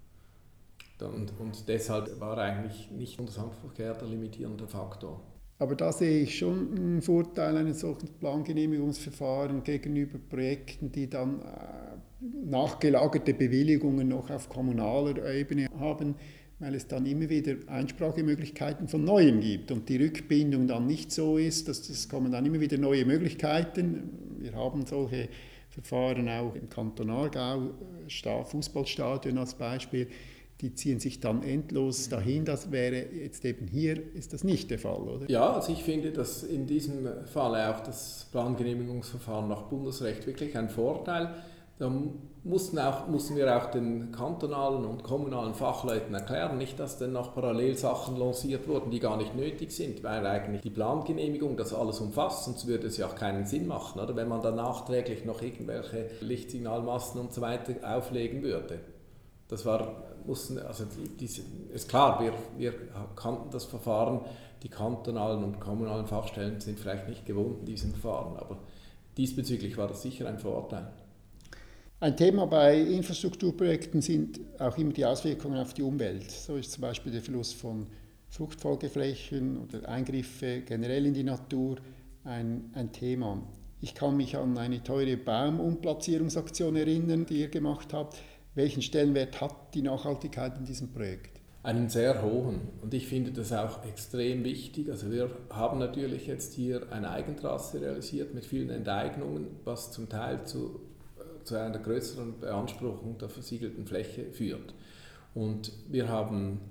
Und, und deshalb war eigentlich nicht unser Bundesamtverkehr der limitierende Faktor. Aber da sehe ich schon einen Vorteil eines solchen Plangenehmigungsverfahren gegenüber Projekten, die dann nachgelagerte Bewilligungen noch auf kommunaler Ebene haben, weil es dann immer wieder Einsprachemöglichkeiten von Neuem gibt und die Rückbindung dann nicht so ist, dass es kommen dann immer wieder neue Möglichkeiten. Wir haben solche Verfahren auch im Kanton Aargau, Fußballstadion als Beispiel, die ziehen sich dann endlos dahin. Das wäre jetzt eben hier, ist das nicht der Fall, oder? Ja, also ich finde, dass in diesem Fall auch das Plangenehmigungsverfahren nach Bundesrecht wirklich ein Vorteil. Da mussten, auch, mussten wir auch den kantonalen und kommunalen Fachleuten erklären, nicht, dass dann noch parallel Sachen lanciert wurden, die gar nicht nötig sind, weil eigentlich die Plangenehmigung das alles umfasst, sonst würde es ja auch keinen Sinn machen, oder? Wenn man dann nachträglich noch irgendwelche Lichtsignalmasten und so weiter auflegen würde. Das war, mussten, also diese, ist klar, wir, wir kannten das Verfahren, die kantonalen und kommunalen Fachstellen sind vielleicht nicht gewohnt in diesem Verfahren, aber diesbezüglich war das sicher ein Vorteil. Ein Thema bei Infrastrukturprojekten sind auch immer die Auswirkungen auf die Umwelt. So ist zum Beispiel der Verlust von Fruchtfolgeflächen oder Eingriffe generell in die Natur ein, ein Thema. Ich kann mich an eine teure Baumumplatzierungsaktion erinnern, die ihr gemacht habt. Welchen Stellenwert hat die Nachhaltigkeit in diesem Projekt? Einen sehr hohen. Und ich finde das auch extrem wichtig. Also wir haben natürlich jetzt hier eine Eigentrasse realisiert mit vielen Enteignungen, was zum Teil zu zu einer größeren Beanspruchung der versiegelten Fläche führt. Und wir haben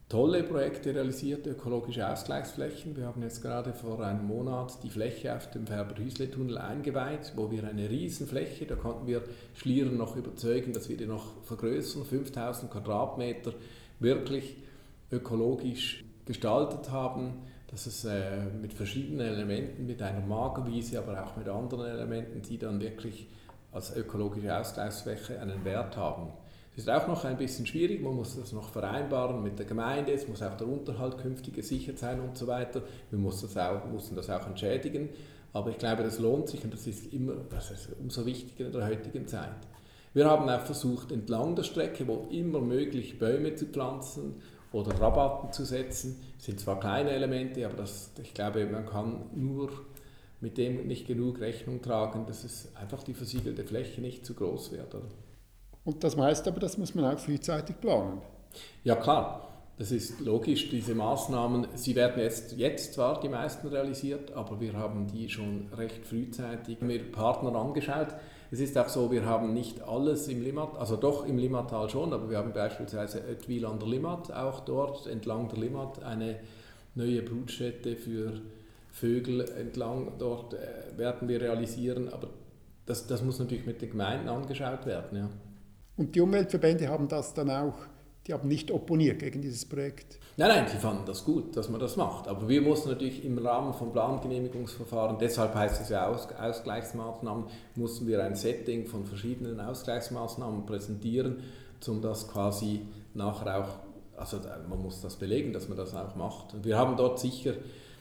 tolle Projekte realisiert, ökologische Ausgleichsflächen. Wir haben jetzt gerade vor einem Monat die Fläche auf dem Färber-Hüsle-Tunnel eingeweiht, wo wir eine Riesenfläche, da konnten wir Schlieren noch überzeugen, dass wir die noch vergrößern, fünftausend Quadratmeter, wirklich ökologisch gestaltet haben, dass es äh, mit verschiedenen Elementen, mit einer Magerwiese, aber auch mit anderen Elementen, die dann wirklich als ökologische Ausgleichsfläche einen Wert haben. Es ist auch noch ein bisschen schwierig, man muss das noch vereinbaren mit der Gemeinde, es muss auch der Unterhalt künftig gesichert sein und so weiter. Wir müssen das auch, mussten das auch entschädigen, aber ich glaube, das lohnt sich und das ist, immer, das ist umso wichtiger in der heutigen Zeit. Wir haben auch versucht, entlang der Strecke, wo immer möglich, Bäume zu pflanzen oder Rabatten zu setzen. Das sind zwar kleine Elemente, aber das, ich glaube, man kann nur mit dem nicht genug Rechnung tragen, dass es einfach die versiegelte Fläche nicht zu groß wird. Oder? Und das heißt aber, das muss man auch frühzeitig planen. Ja klar, das ist logisch. Diese Maßnahmen, sie werden jetzt, jetzt zwar die meisten realisiert, aber wir haben die schon recht frühzeitig mit Partnern angeschaut. Es ist auch so, wir haben nicht alles im Limmat, also doch im Limmattal schon, aber wir haben beispielsweise Oetwil an der Limmat, auch dort entlang der Limmat eine neue Brutstätte für Vögel entlang, dort äh, werden wir realisieren, aber das, das muss natürlich mit den Gemeinden angeschaut werden. Ja. Und die Umweltverbände haben das dann auch, die haben nicht opponiert gegen dieses Projekt? Nein, nein, sie fanden das gut, dass man das macht. Aber wir mussten natürlich im Rahmen von Plangenehmigungsverfahren, deshalb heißt es ja Aus, Ausgleichsmaßnahmen, mussten wir ein Setting von verschiedenen Ausgleichsmaßnahmen präsentieren, um das quasi nachher auch, also man muss das belegen, dass man das auch macht. Und wir haben dort sicher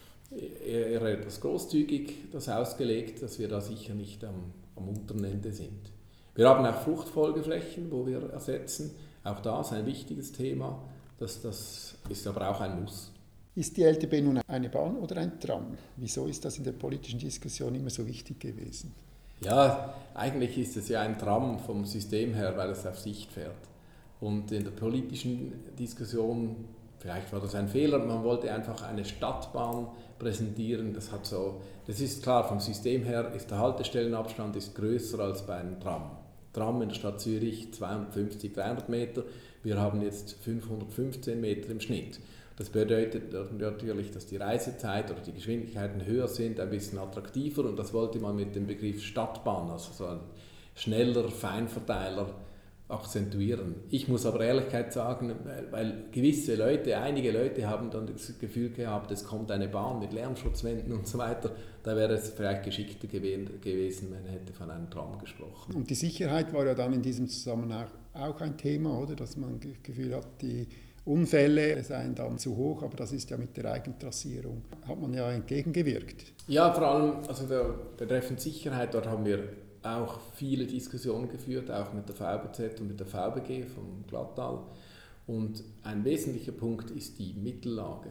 eher etwas großzügig das ausgelegt, dass wir da sicher nicht am, am unteren Ende sind. Wir haben auch Fruchtfolgeflächen, wo wir ersetzen. Auch das ein wichtiges Thema. Das, das ist aber auch ein Muss. Ist die L T B nun eine Bahn oder ein Tram? Wieso ist das in der politischen Diskussion immer so wichtig gewesen? Ja, eigentlich ist es ja ein Tram vom System her, weil es auf Sicht fährt. Und in der politischen Diskussion, vielleicht war das ein Fehler, man wollte einfach eine Stadtbahn präsentieren. Das hat so, das ist klar, vom System her ist der Haltestellenabstand ist größer als bei einem Tram. Tram in der Stadt Zürich zweihundertfünfzig, dreihundert Meter, wir haben jetzt fünfhundertfünfzehn Meter im Schnitt. Das bedeutet natürlich, dass die Reisezeit oder die Geschwindigkeiten höher sind, ein bisschen attraktiver und das wollte man mit dem Begriff Stadtbahn, also so ein schneller Feinverteiler, akzentuieren. Ich muss aber Ehrlichkeit sagen, weil, weil gewisse Leute, einige Leute haben dann das Gefühl gehabt, es kommt eine Bahn mit Lärmschutzwänden und so weiter, da wäre es vielleicht geschickter gewesen, man hätte von einem Tram gesprochen. Und die Sicherheit war ja dann in diesem Zusammenhang auch ein Thema, oder? Dass man das Gefühl hat, die Unfälle seien dann zu hoch, aber das ist ja mit der Eigentrassierung, hat man ja entgegengewirkt. Ja, vor allem also der, betreffend Sicherheit, dort haben wir auch viele Diskussionen geführt, auch mit der V B Z und mit der V B G vom Glattal. Und ein wesentlicher Punkt ist die Mittellage.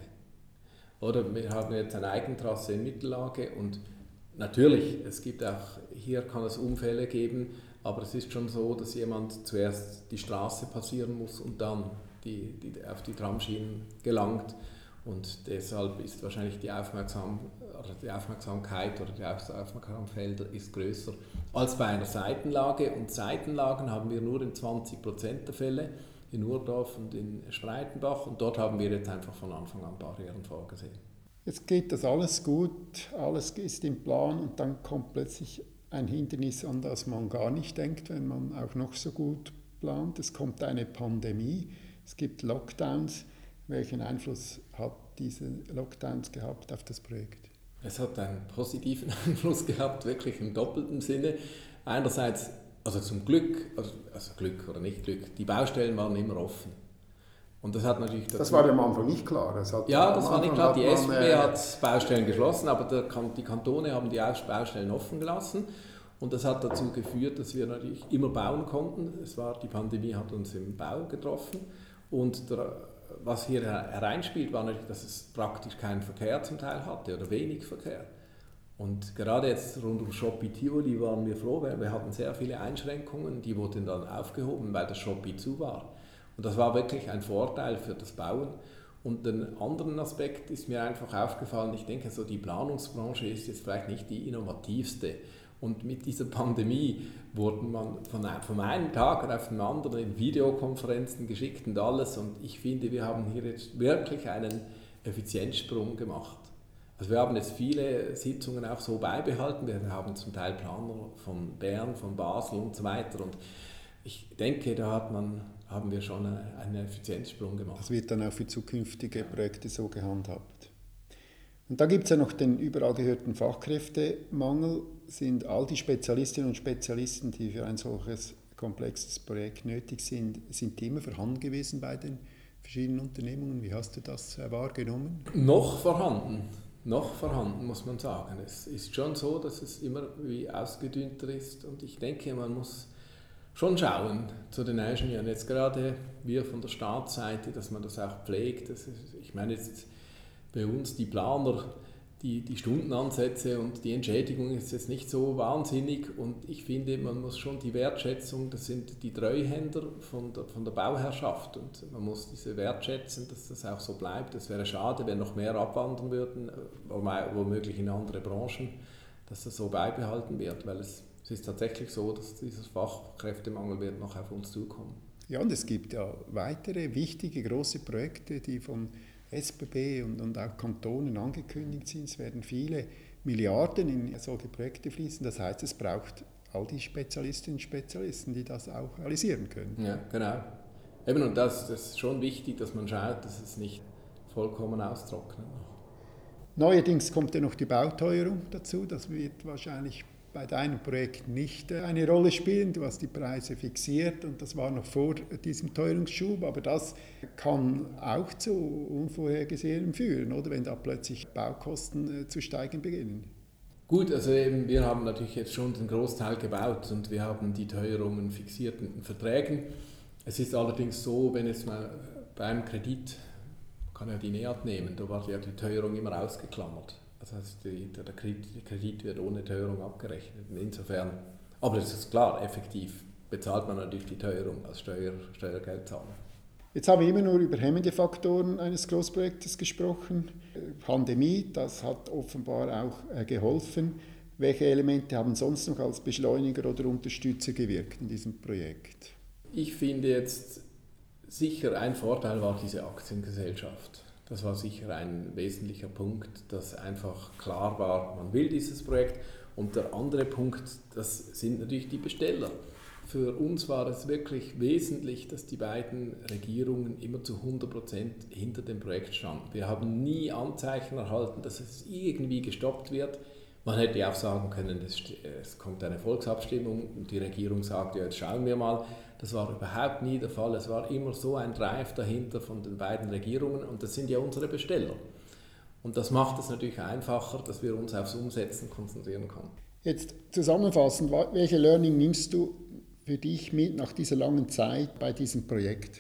Oder wir haben jetzt eine Eigentrasse in Mittellage und natürlich, es gibt auch, hier kann es Unfälle geben, aber es ist schon so, dass jemand zuerst die Straße passieren muss und dann die, die, auf die Tramschienen gelangt. Und deshalb ist wahrscheinlich die, Aufmerksam, oder die Aufmerksamkeit oder die Aufmerksamfelder ist größer als bei einer Seitenlage. Und Seitenlagen haben wir nur in zwanzig Prozent der Fälle, in Urdorf und in Spreitenbach. Und dort haben wir jetzt einfach von Anfang an Barrieren vorgesehen. Jetzt geht das alles gut, alles ist im Plan und dann kommt plötzlich ein Hindernis, an das man gar nicht denkt, wenn man auch noch so gut plant. Es kommt eine Pandemie, es gibt Lockdowns. Welchen Einfluss hat diese Lockdowns gehabt auf das Projekt? Es hat einen positiven Einfluss gehabt, wirklich im doppelten Sinne. Einerseits, also zum Glück, also, also Glück oder nicht Glück, die Baustellen waren immer offen. Und das hat natürlich dazu, das war ja am Anfang nicht klar. Das hat ja, das war nicht klar. Die S B äh, hat Baustellen geschlossen, aber der, die Kantone haben die Baustellen offen gelassen. Und das hat dazu geführt, dass wir natürlich immer bauen konnten. Es war, die Pandemie hat uns im Bau getroffen. Und der, was hier hereinspielt, war natürlich, dass es praktisch keinen Verkehr zum Teil hatte oder wenig Verkehr. Und gerade jetzt rund um Shopee Tivoli waren wir froh, weil wir hatten sehr viele Einschränkungen, die wurden dann aufgehoben, weil das Shopee zu war. Und das war wirklich ein Vorteil für das Bauen. Und den anderen Aspekt ist mir einfach aufgefallen, ich denke, so die Planungsbranche ist jetzt vielleicht nicht die innovativste. Und mit dieser Pandemie wurde man von, von einem Tag auf den anderen in Videokonferenzen geschickt und alles. Und ich finde, wir haben hier jetzt wirklich einen Effizienzsprung gemacht. Also wir haben jetzt viele Sitzungen auch so beibehalten. Wir haben zum Teil Planer von Bern, von Basel und so weiter. Und ich denke, da hat man, haben wir schon einen Effizienzsprung gemacht. Das wird dann auch für zukünftige Projekte so gehandhabt. Und da gibt es ja noch den überall gehörten Fachkräftemangel. Sind all die Spezialistinnen und Spezialisten, die für ein solches komplexes Projekt nötig sind, sind die immer vorhanden gewesen bei den verschiedenen Unternehmungen? Wie hast du das wahrgenommen? Noch vorhanden. Noch vorhanden, muss man sagen. Es ist schon so, dass es immer wie ausgedünnter ist und ich denke, man muss schon schauen zu den Ingenieuren. Jetzt gerade wir von der Staatsseite, dass man das auch pflegt. Das ist, ich meine jetzt bei uns die Planer, die, die Stundenansätze und die Entschädigung ist jetzt nicht so wahnsinnig und ich finde, man muss schon die Wertschätzung, das sind die Treuhänder von der, von der Bauherrschaft und man muss diese wertschätzen, dass das auch so bleibt. Es wäre schade, wenn noch mehr abwandern würden, womöglich in andere Branchen, dass das so beibehalten wird, weil es, es ist tatsächlich so, dass dieser Fachkräftemangel wird noch auf uns zukommen. Ja, und es gibt ja weitere wichtige, große Projekte, die von S B B und, und auch Kantonen angekündigt sind. Es werden viele Milliarden in solche Projekte fließen. Das heißt, es braucht all die Spezialistinnen und Spezialisten, die das auch realisieren können. Ja, genau. Eben, und das, das ist schon wichtig, dass man schaut, dass es nicht vollkommen austrocknet. Neuerdings kommt ja noch die Bauteuerung dazu. Das wird wahrscheinlich bei deinem Projekt nicht eine Rolle spielen. Du hast die Preise fixiert und das war noch vor diesem Teuerungsschub, aber das kann auch zu Unvorhergesehenem führen, oder wenn da plötzlich Baukosten zu steigen beginnen. Gut, also eben, wir haben natürlich jetzt schon den Großteil gebaut und wir haben die Teuerungen fixiert in den Verträgen. Es ist allerdings so, wenn es mal beim Kredit, kann ja die NEAT nehmen, da war ja die Teuerung immer ausgeklammert. Das heißt, die, der Kredit wird ohne Teuerung abgerechnet. Insofern, aber es ist klar, effektiv bezahlt man natürlich die Teuerung als Steuer, Steuergeldzahler. Jetzt haben wir immer nur über hemmende Faktoren eines Großprojektes gesprochen. Pandemie, das hat offenbar auch geholfen. Welche Elemente haben sonst noch als Beschleuniger oder Unterstützer gewirkt in diesem Projekt? Ich finde jetzt sicher ein Vorteil war diese Aktiengesellschaft. Das war sicher ein wesentlicher Punkt, dass einfach klar war, man will dieses Projekt. Und der andere Punkt, das sind natürlich die Besteller. Für uns war es wirklich wesentlich, dass die beiden Regierungen immer zu hundert Prozent hinter dem Projekt standen. Wir haben nie Anzeichen erhalten, dass es irgendwie gestoppt wird. Man hätte auch sagen können, es kommt eine Volksabstimmung und die Regierung sagt, ja, jetzt schauen wir mal. Das war überhaupt nie der Fall. Es war immer so ein Drive dahinter von den beiden Regierungen und das sind ja unsere Besteller. Und das macht es natürlich einfacher, dass wir uns aufs Umsetzen konzentrieren können. Jetzt zusammenfassend, welche Learning nimmst du für dich mit nach dieser langen Zeit bei diesem Projekt?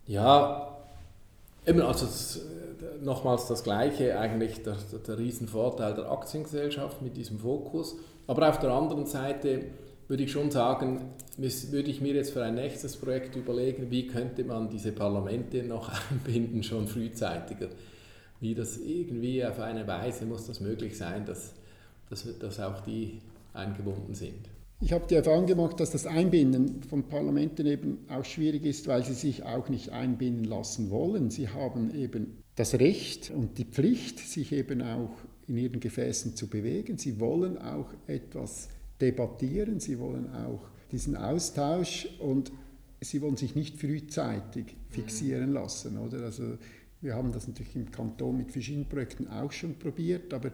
Ja, eben also das, nochmals das Gleiche, eigentlich der, der Riesenvorteil der Aktiengesellschaft mit diesem Fokus. Aber auf der anderen Seite würde ich schon sagen, würde ich mir jetzt für ein nächstes Projekt überlegen, wie könnte man diese Parlamente noch einbinden, schon frühzeitiger. Wie das irgendwie auf eine Weise muss das möglich sein, dass, dass, dass auch die eingebunden sind. Ich habe die Erfahrung gemacht, dass das Einbinden von Parlamenten eben auch schwierig ist, weil sie sich auch nicht einbinden lassen wollen. Sie haben eben das Recht und die Pflicht, sich eben auch in ihren Gefäßen zu bewegen. Sie wollen auch etwas debattieren, sie wollen auch diesen Austausch und sie wollen sich nicht frühzeitig fixieren lassen. Oder? Also wir haben das natürlich im Kanton mit verschiedenen Projekten auch schon probiert, aber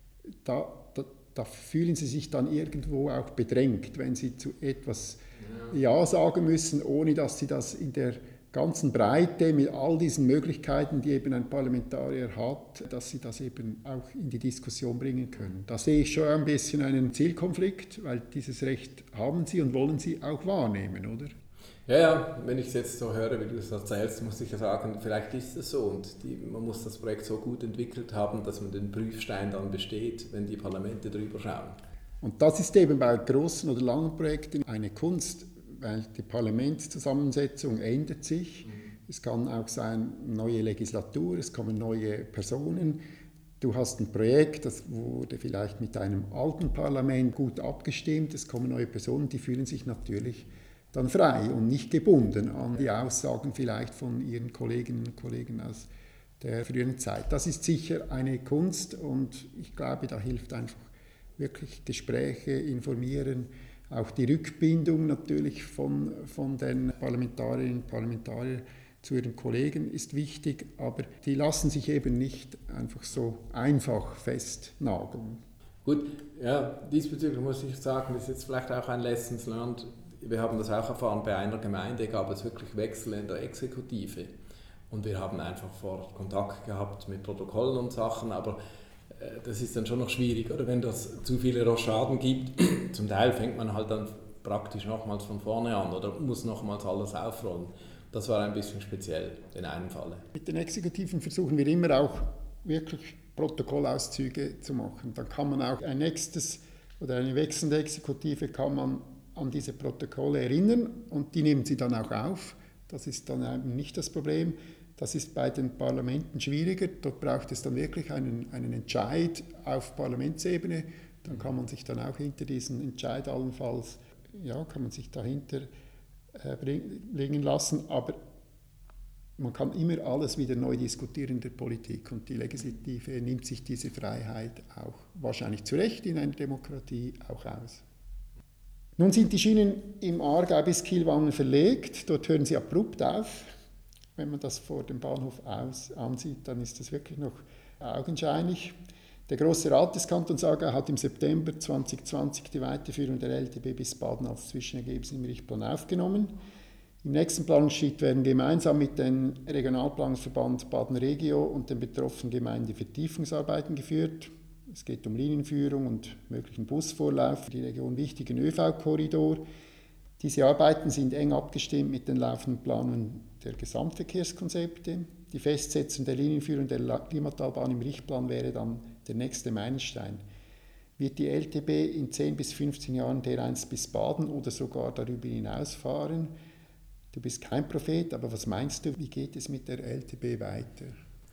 da, da, da fühlen sie sich dann irgendwo auch bedrängt, wenn sie zu etwas Ja sagen müssen, ohne dass sie das in der ganzen Breite mit all diesen Möglichkeiten, die eben ein Parlamentarier hat, dass sie das eben auch in die Diskussion bringen können. Da sehe ich schon ein bisschen einen Zielkonflikt, weil dieses Recht haben sie und wollen sie auch wahrnehmen, oder? Ja, ja, wenn ich es jetzt so höre, wie du es erzählst, muss ich ja sagen, vielleicht ist es so und die, man muss das Projekt so gut entwickelt haben, dass man den Prüfstein dann besteht, wenn die Parlamente drüber schauen. Und das ist eben bei großen oder langen Projekten eine Kunst, weil die Parlamentszusammensetzung ändert sich. Mhm. Es kann auch sein, neue Legislatur, es kommen neue Personen. Du hast ein Projekt, das wurde vielleicht mit einem alten Parlament gut abgestimmt, es kommen neue Personen, die fühlen sich natürlich dann frei und nicht gebunden an die Aussagen vielleicht von ihren Kolleginnen und Kollegen aus der früheren Zeit. Das ist sicher eine Kunst und ich glaube, da hilft einfach wirklich Gespräche, informieren, auch die Rückbindung natürlich von, von den Parlamentarierinnen und Parlamentariern zu ihren Kollegen ist wichtig, aber die lassen sich eben nicht einfach so einfach festnageln. Gut, ja, diesbezüglich muss ich sagen, das ist jetzt vielleicht auch ein Lessons learned. Wir haben das auch erfahren, bei einer Gemeinde gab es wirklich Wechsel in der Exekutive und wir haben einfach vor Kontakt gehabt mit Protokollen und Sachen, aber äh, das ist dann schon noch schwierig, oder wenn das zu viele Rochaden gibt, zum Teil fängt man halt dann praktisch nochmals von vorne an oder muss nochmals alles aufrollen. Das war ein bisschen speziell in einem Falle. Mit den Exekutiven versuchen wir immer auch wirklich Protokollauszüge zu machen. Dann kann man auch ein nächstes oder eine wechselnde Exekutive kann man an diese Protokolle erinnern und die nehmen sie dann auch auf. Das ist dann eben nicht das Problem. Das ist bei den Parlamenten schwieriger. Dort braucht es dann wirklich einen, einen Entscheid auf Parlamentsebene. Dann kann man sich dann auch hinter diesen Entscheid allenfalls, ja, kann man sich dahinter bringen lassen, aber man kann immer alles wieder neu diskutieren in der Politik und die Legislative nimmt sich diese Freiheit auch wahrscheinlich zu Recht in einer Demokratie auch aus. Nun sind die Schienen im Aargau bis Kiel-Wangen verlegt, dort hören sie abrupt auf. Wenn man das vor dem Bahnhof aus ansieht, dann ist das wirklich noch augenscheinlich. Der Grosse Rat des Kantons Aargau hat im September zwanzig zwanzig die Weiterführung der L T B bis Baden als Zwischenergebnis im Richtplan aufgenommen. Im nächsten Planungsschritt werden gemeinsam mit dem Regionalplanungsverband Baden Regio und den betroffenen Gemeinden Vertiefungsarbeiten geführt. Es geht um Linienführung und möglichen Busvorlauf für die Region wichtigen Ö V-Korridor. Diese Arbeiten sind eng abgestimmt mit den laufenden Planungen der Gesamtverkehrskonzepte. Die Festsetzung der Linienführung der Limmatalbahn im Richtplan wäre dann der nächste Meilenstein. Wird die L T B in zehn bis fünfzehn Jahren dereinst bis Baden oder sogar darüber hinaus fahren? Du bist kein Prophet, aber was meinst du, wie geht es mit der L T B weiter?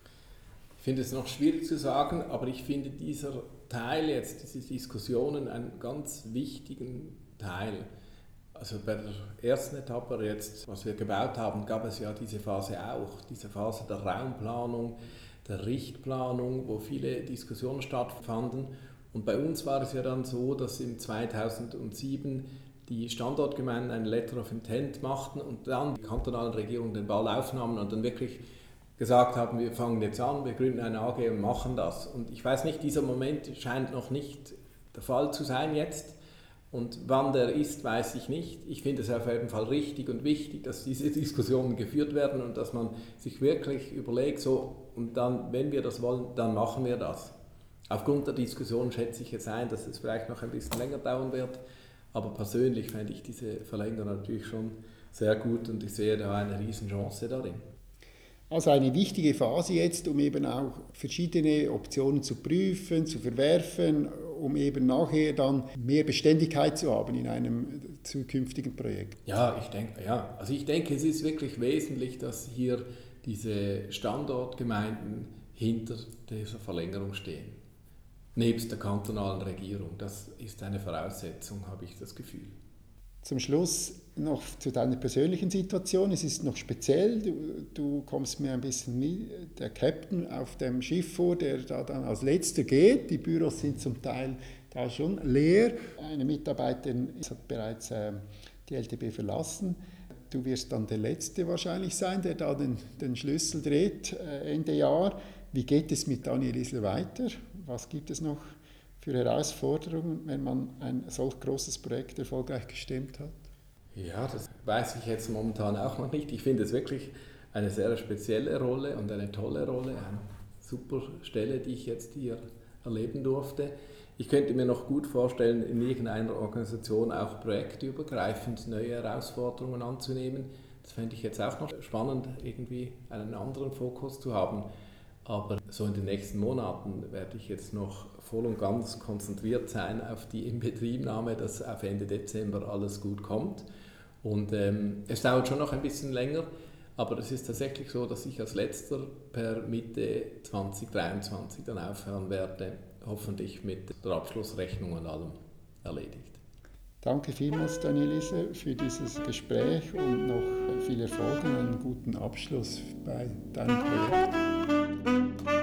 Ich finde es noch schwierig zu sagen, aber ich finde dieser Teil jetzt, diese Diskussionen, einen ganz wichtigen Teil. Also bei der ersten Etappe jetzt, was wir gebaut haben, gab es ja diese Phase auch, diese Phase der Raumplanung, der Richtplanung, wo viele Diskussionen stattfanden. Und bei uns war es ja dann so, dass im zweitausendsieben die Standortgemeinden ein Letter of Intent machten und dann die kantonalen Regierungen den Ball aufnahmen und dann wirklich gesagt haben, wir fangen jetzt an, wir gründen eine A G und machen das. Und ich weiß nicht, dieser Moment scheint noch nicht der Fall zu sein jetzt. Und wann der ist, weiß ich nicht. Ich finde es auf jeden Fall richtig und wichtig, dass diese Diskussionen geführt werden und dass man sich wirklich überlegt, so, und dann, wenn wir das wollen, dann machen wir das. Aufgrund der Diskussion schätze ich jetzt ein, dass es vielleicht noch ein bisschen länger dauern wird, aber persönlich fände ich diese Verlängerung natürlich schon sehr gut und ich sehe da eine Riesenchance darin. Also eine wichtige Phase jetzt, um eben auch verschiedene Optionen zu prüfen, zu verwerfen, um eben nachher dann mehr Beständigkeit zu haben in einem zukünftigen Projekt. Ja, ich denke, ja. Also ich denke, es ist wirklich wesentlich, dass hier diese Standortgemeinden hinter dieser Verlängerung stehen. Nebst der kantonalen Regierung. Das ist eine Voraussetzung, habe ich das Gefühl. Zum Schluss noch zu deiner persönlichen Situation. Es ist noch speziell. Du, du kommst mir ein bisschen mit, der Captain auf dem Schiff vor, der da dann als Letzter geht. Die Büros sind zum Teil da schon leer. Eine Mitarbeiterin hat bereits äh, die L T B verlassen. Du wirst dann der Letzte wahrscheinlich sein, der da den, den Schlüssel dreht äh, Ende Jahr. Wie geht es mit Daniel Isler weiter? Was gibt es noch für Herausforderungen, wenn man ein solch großes Projekt erfolgreich gestemmt hat? Ja, das weiß ich jetzt momentan auch noch nicht. Ich finde es wirklich eine sehr spezielle Rolle und eine tolle Rolle, eine super Stelle, die ich jetzt hier erleben durfte. Ich könnte mir noch gut vorstellen, in irgendeiner Organisation auch projektübergreifend neue Herausforderungen anzunehmen. Das fände ich jetzt auch noch spannend, irgendwie einen anderen Fokus zu haben. Aber so in den nächsten Monaten werde ich jetzt noch voll und ganz konzentriert sein auf die Inbetriebnahme, dass auf Ende Dezember alles gut kommt. Und ähm, es dauert schon noch ein bisschen länger, Aber es ist tatsächlich so, dass ich als letzter per Mitte zwanzig dreiundzwanzig dann aufhören werde, hoffentlich mit der Abschlussrechnung und allem erledigt. Danke vielmals, Danielise, für dieses Gespräch und noch viel Erfolg und einen guten Abschluss bei deinem Projekt.